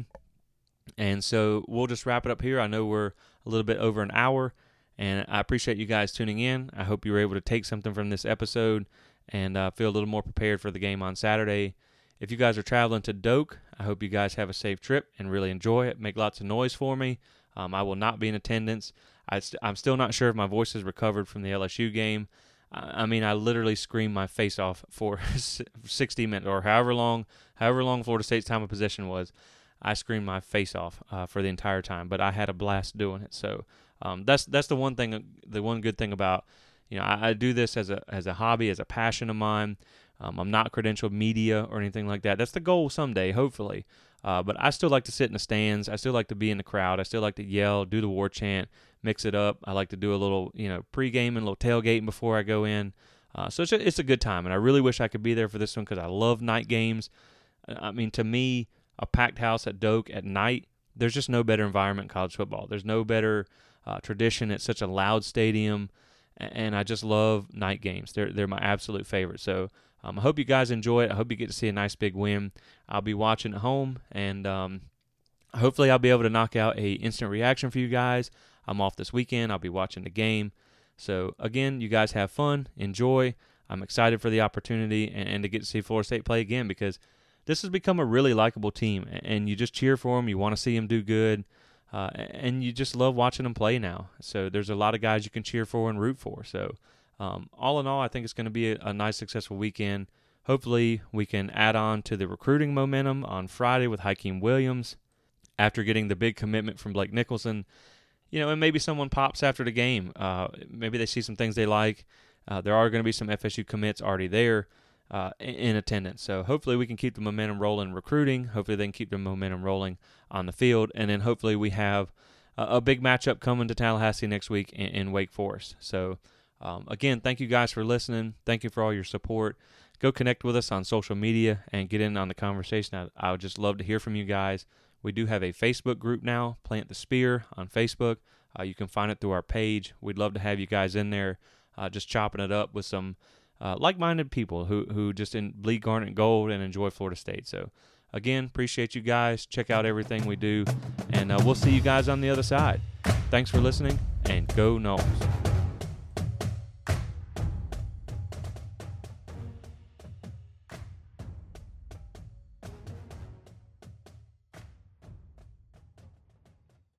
And so we'll just wrap it up here. I know we're a little bit over an hour. And I appreciate you guys tuning in. I hope you were able to take something from this episode and uh, feel a little more prepared for the game on Saturday. If you guys are traveling to Doak, I hope you guys have a safe trip and really enjoy it. Make lots of noise for me. Um, I will not be in attendance. I st- I'm still not sure if my voice has recovered from the L S U game. I, I mean, I literally screamed my face off for sixty minutes or however long, however long Florida State's time of possession was. I screamed my face off uh, for the entire time, but I had a blast doing it. So um, that's that's the one thing, the one good thing about, you know, I, I do this as a as a hobby, as a passion of mine. Um, I'm not credentialed media or anything like that. That's the goal someday, hopefully. Uh, but I still like to sit in the stands. I still like to be in the crowd. I still like to yell, do the war chant, mix it up. I like to do a little, you know, pregame and a little tailgating before I go in. Uh, so it's a, it's a good time, and I really wish I could be there for this one because I love night games. I mean, to me, a packed house at Doak at night, there's just no better environment in college football. There's no better uh, tradition. It's such a loud stadium, and I just love night games. They're they're my absolute favorite. So um, I hope you guys enjoy it. I hope you get to see a nice big win. I'll be watching at home, and um, hopefully I'll be able to knock out a instant reaction for you guys. I'm off this weekend. I'll be watching the game. So again, you guys have fun, enjoy. I'm excited for the opportunity and, and to get to see Florida State play again because this has become a really likable team, and you just cheer for them. You want to see them do good, uh, and you just love watching them play now. So there's a lot of guys you can cheer for and root for. So um, all in all, I think it's going to be a, a nice, successful weekend. Hopefully we can add on to the recruiting momentum on Friday with Hakeem Williams after getting the big commitment from Blake Nicholson. You know, and maybe someone pops after the game. Uh, maybe they see some things they like. Uh, there are going to be some F S U commits already there. Uh, in attendance. So hopefully we can keep the momentum rolling recruiting. Hopefully they can keep the momentum rolling on the field. And then hopefully we have a, a big matchup coming to Tallahassee next week in, in Wake Forest. So um, again, thank you guys for listening. Thank you for all your support. Go connect with us on social media and get in on the conversation. I, I would just love to hear from you guys. We do have a Facebook group now, Plant the Spear on Facebook. Uh, you can find it through our page. We'd love to have you guys in there uh, just chopping it up with some Uh, like-minded people who who just in bleed garnet and gold and enjoy Florida State. So, again, appreciate you guys. Check out everything we do, and uh, we'll see you guys on the other side. Thanks for listening, and go Noles.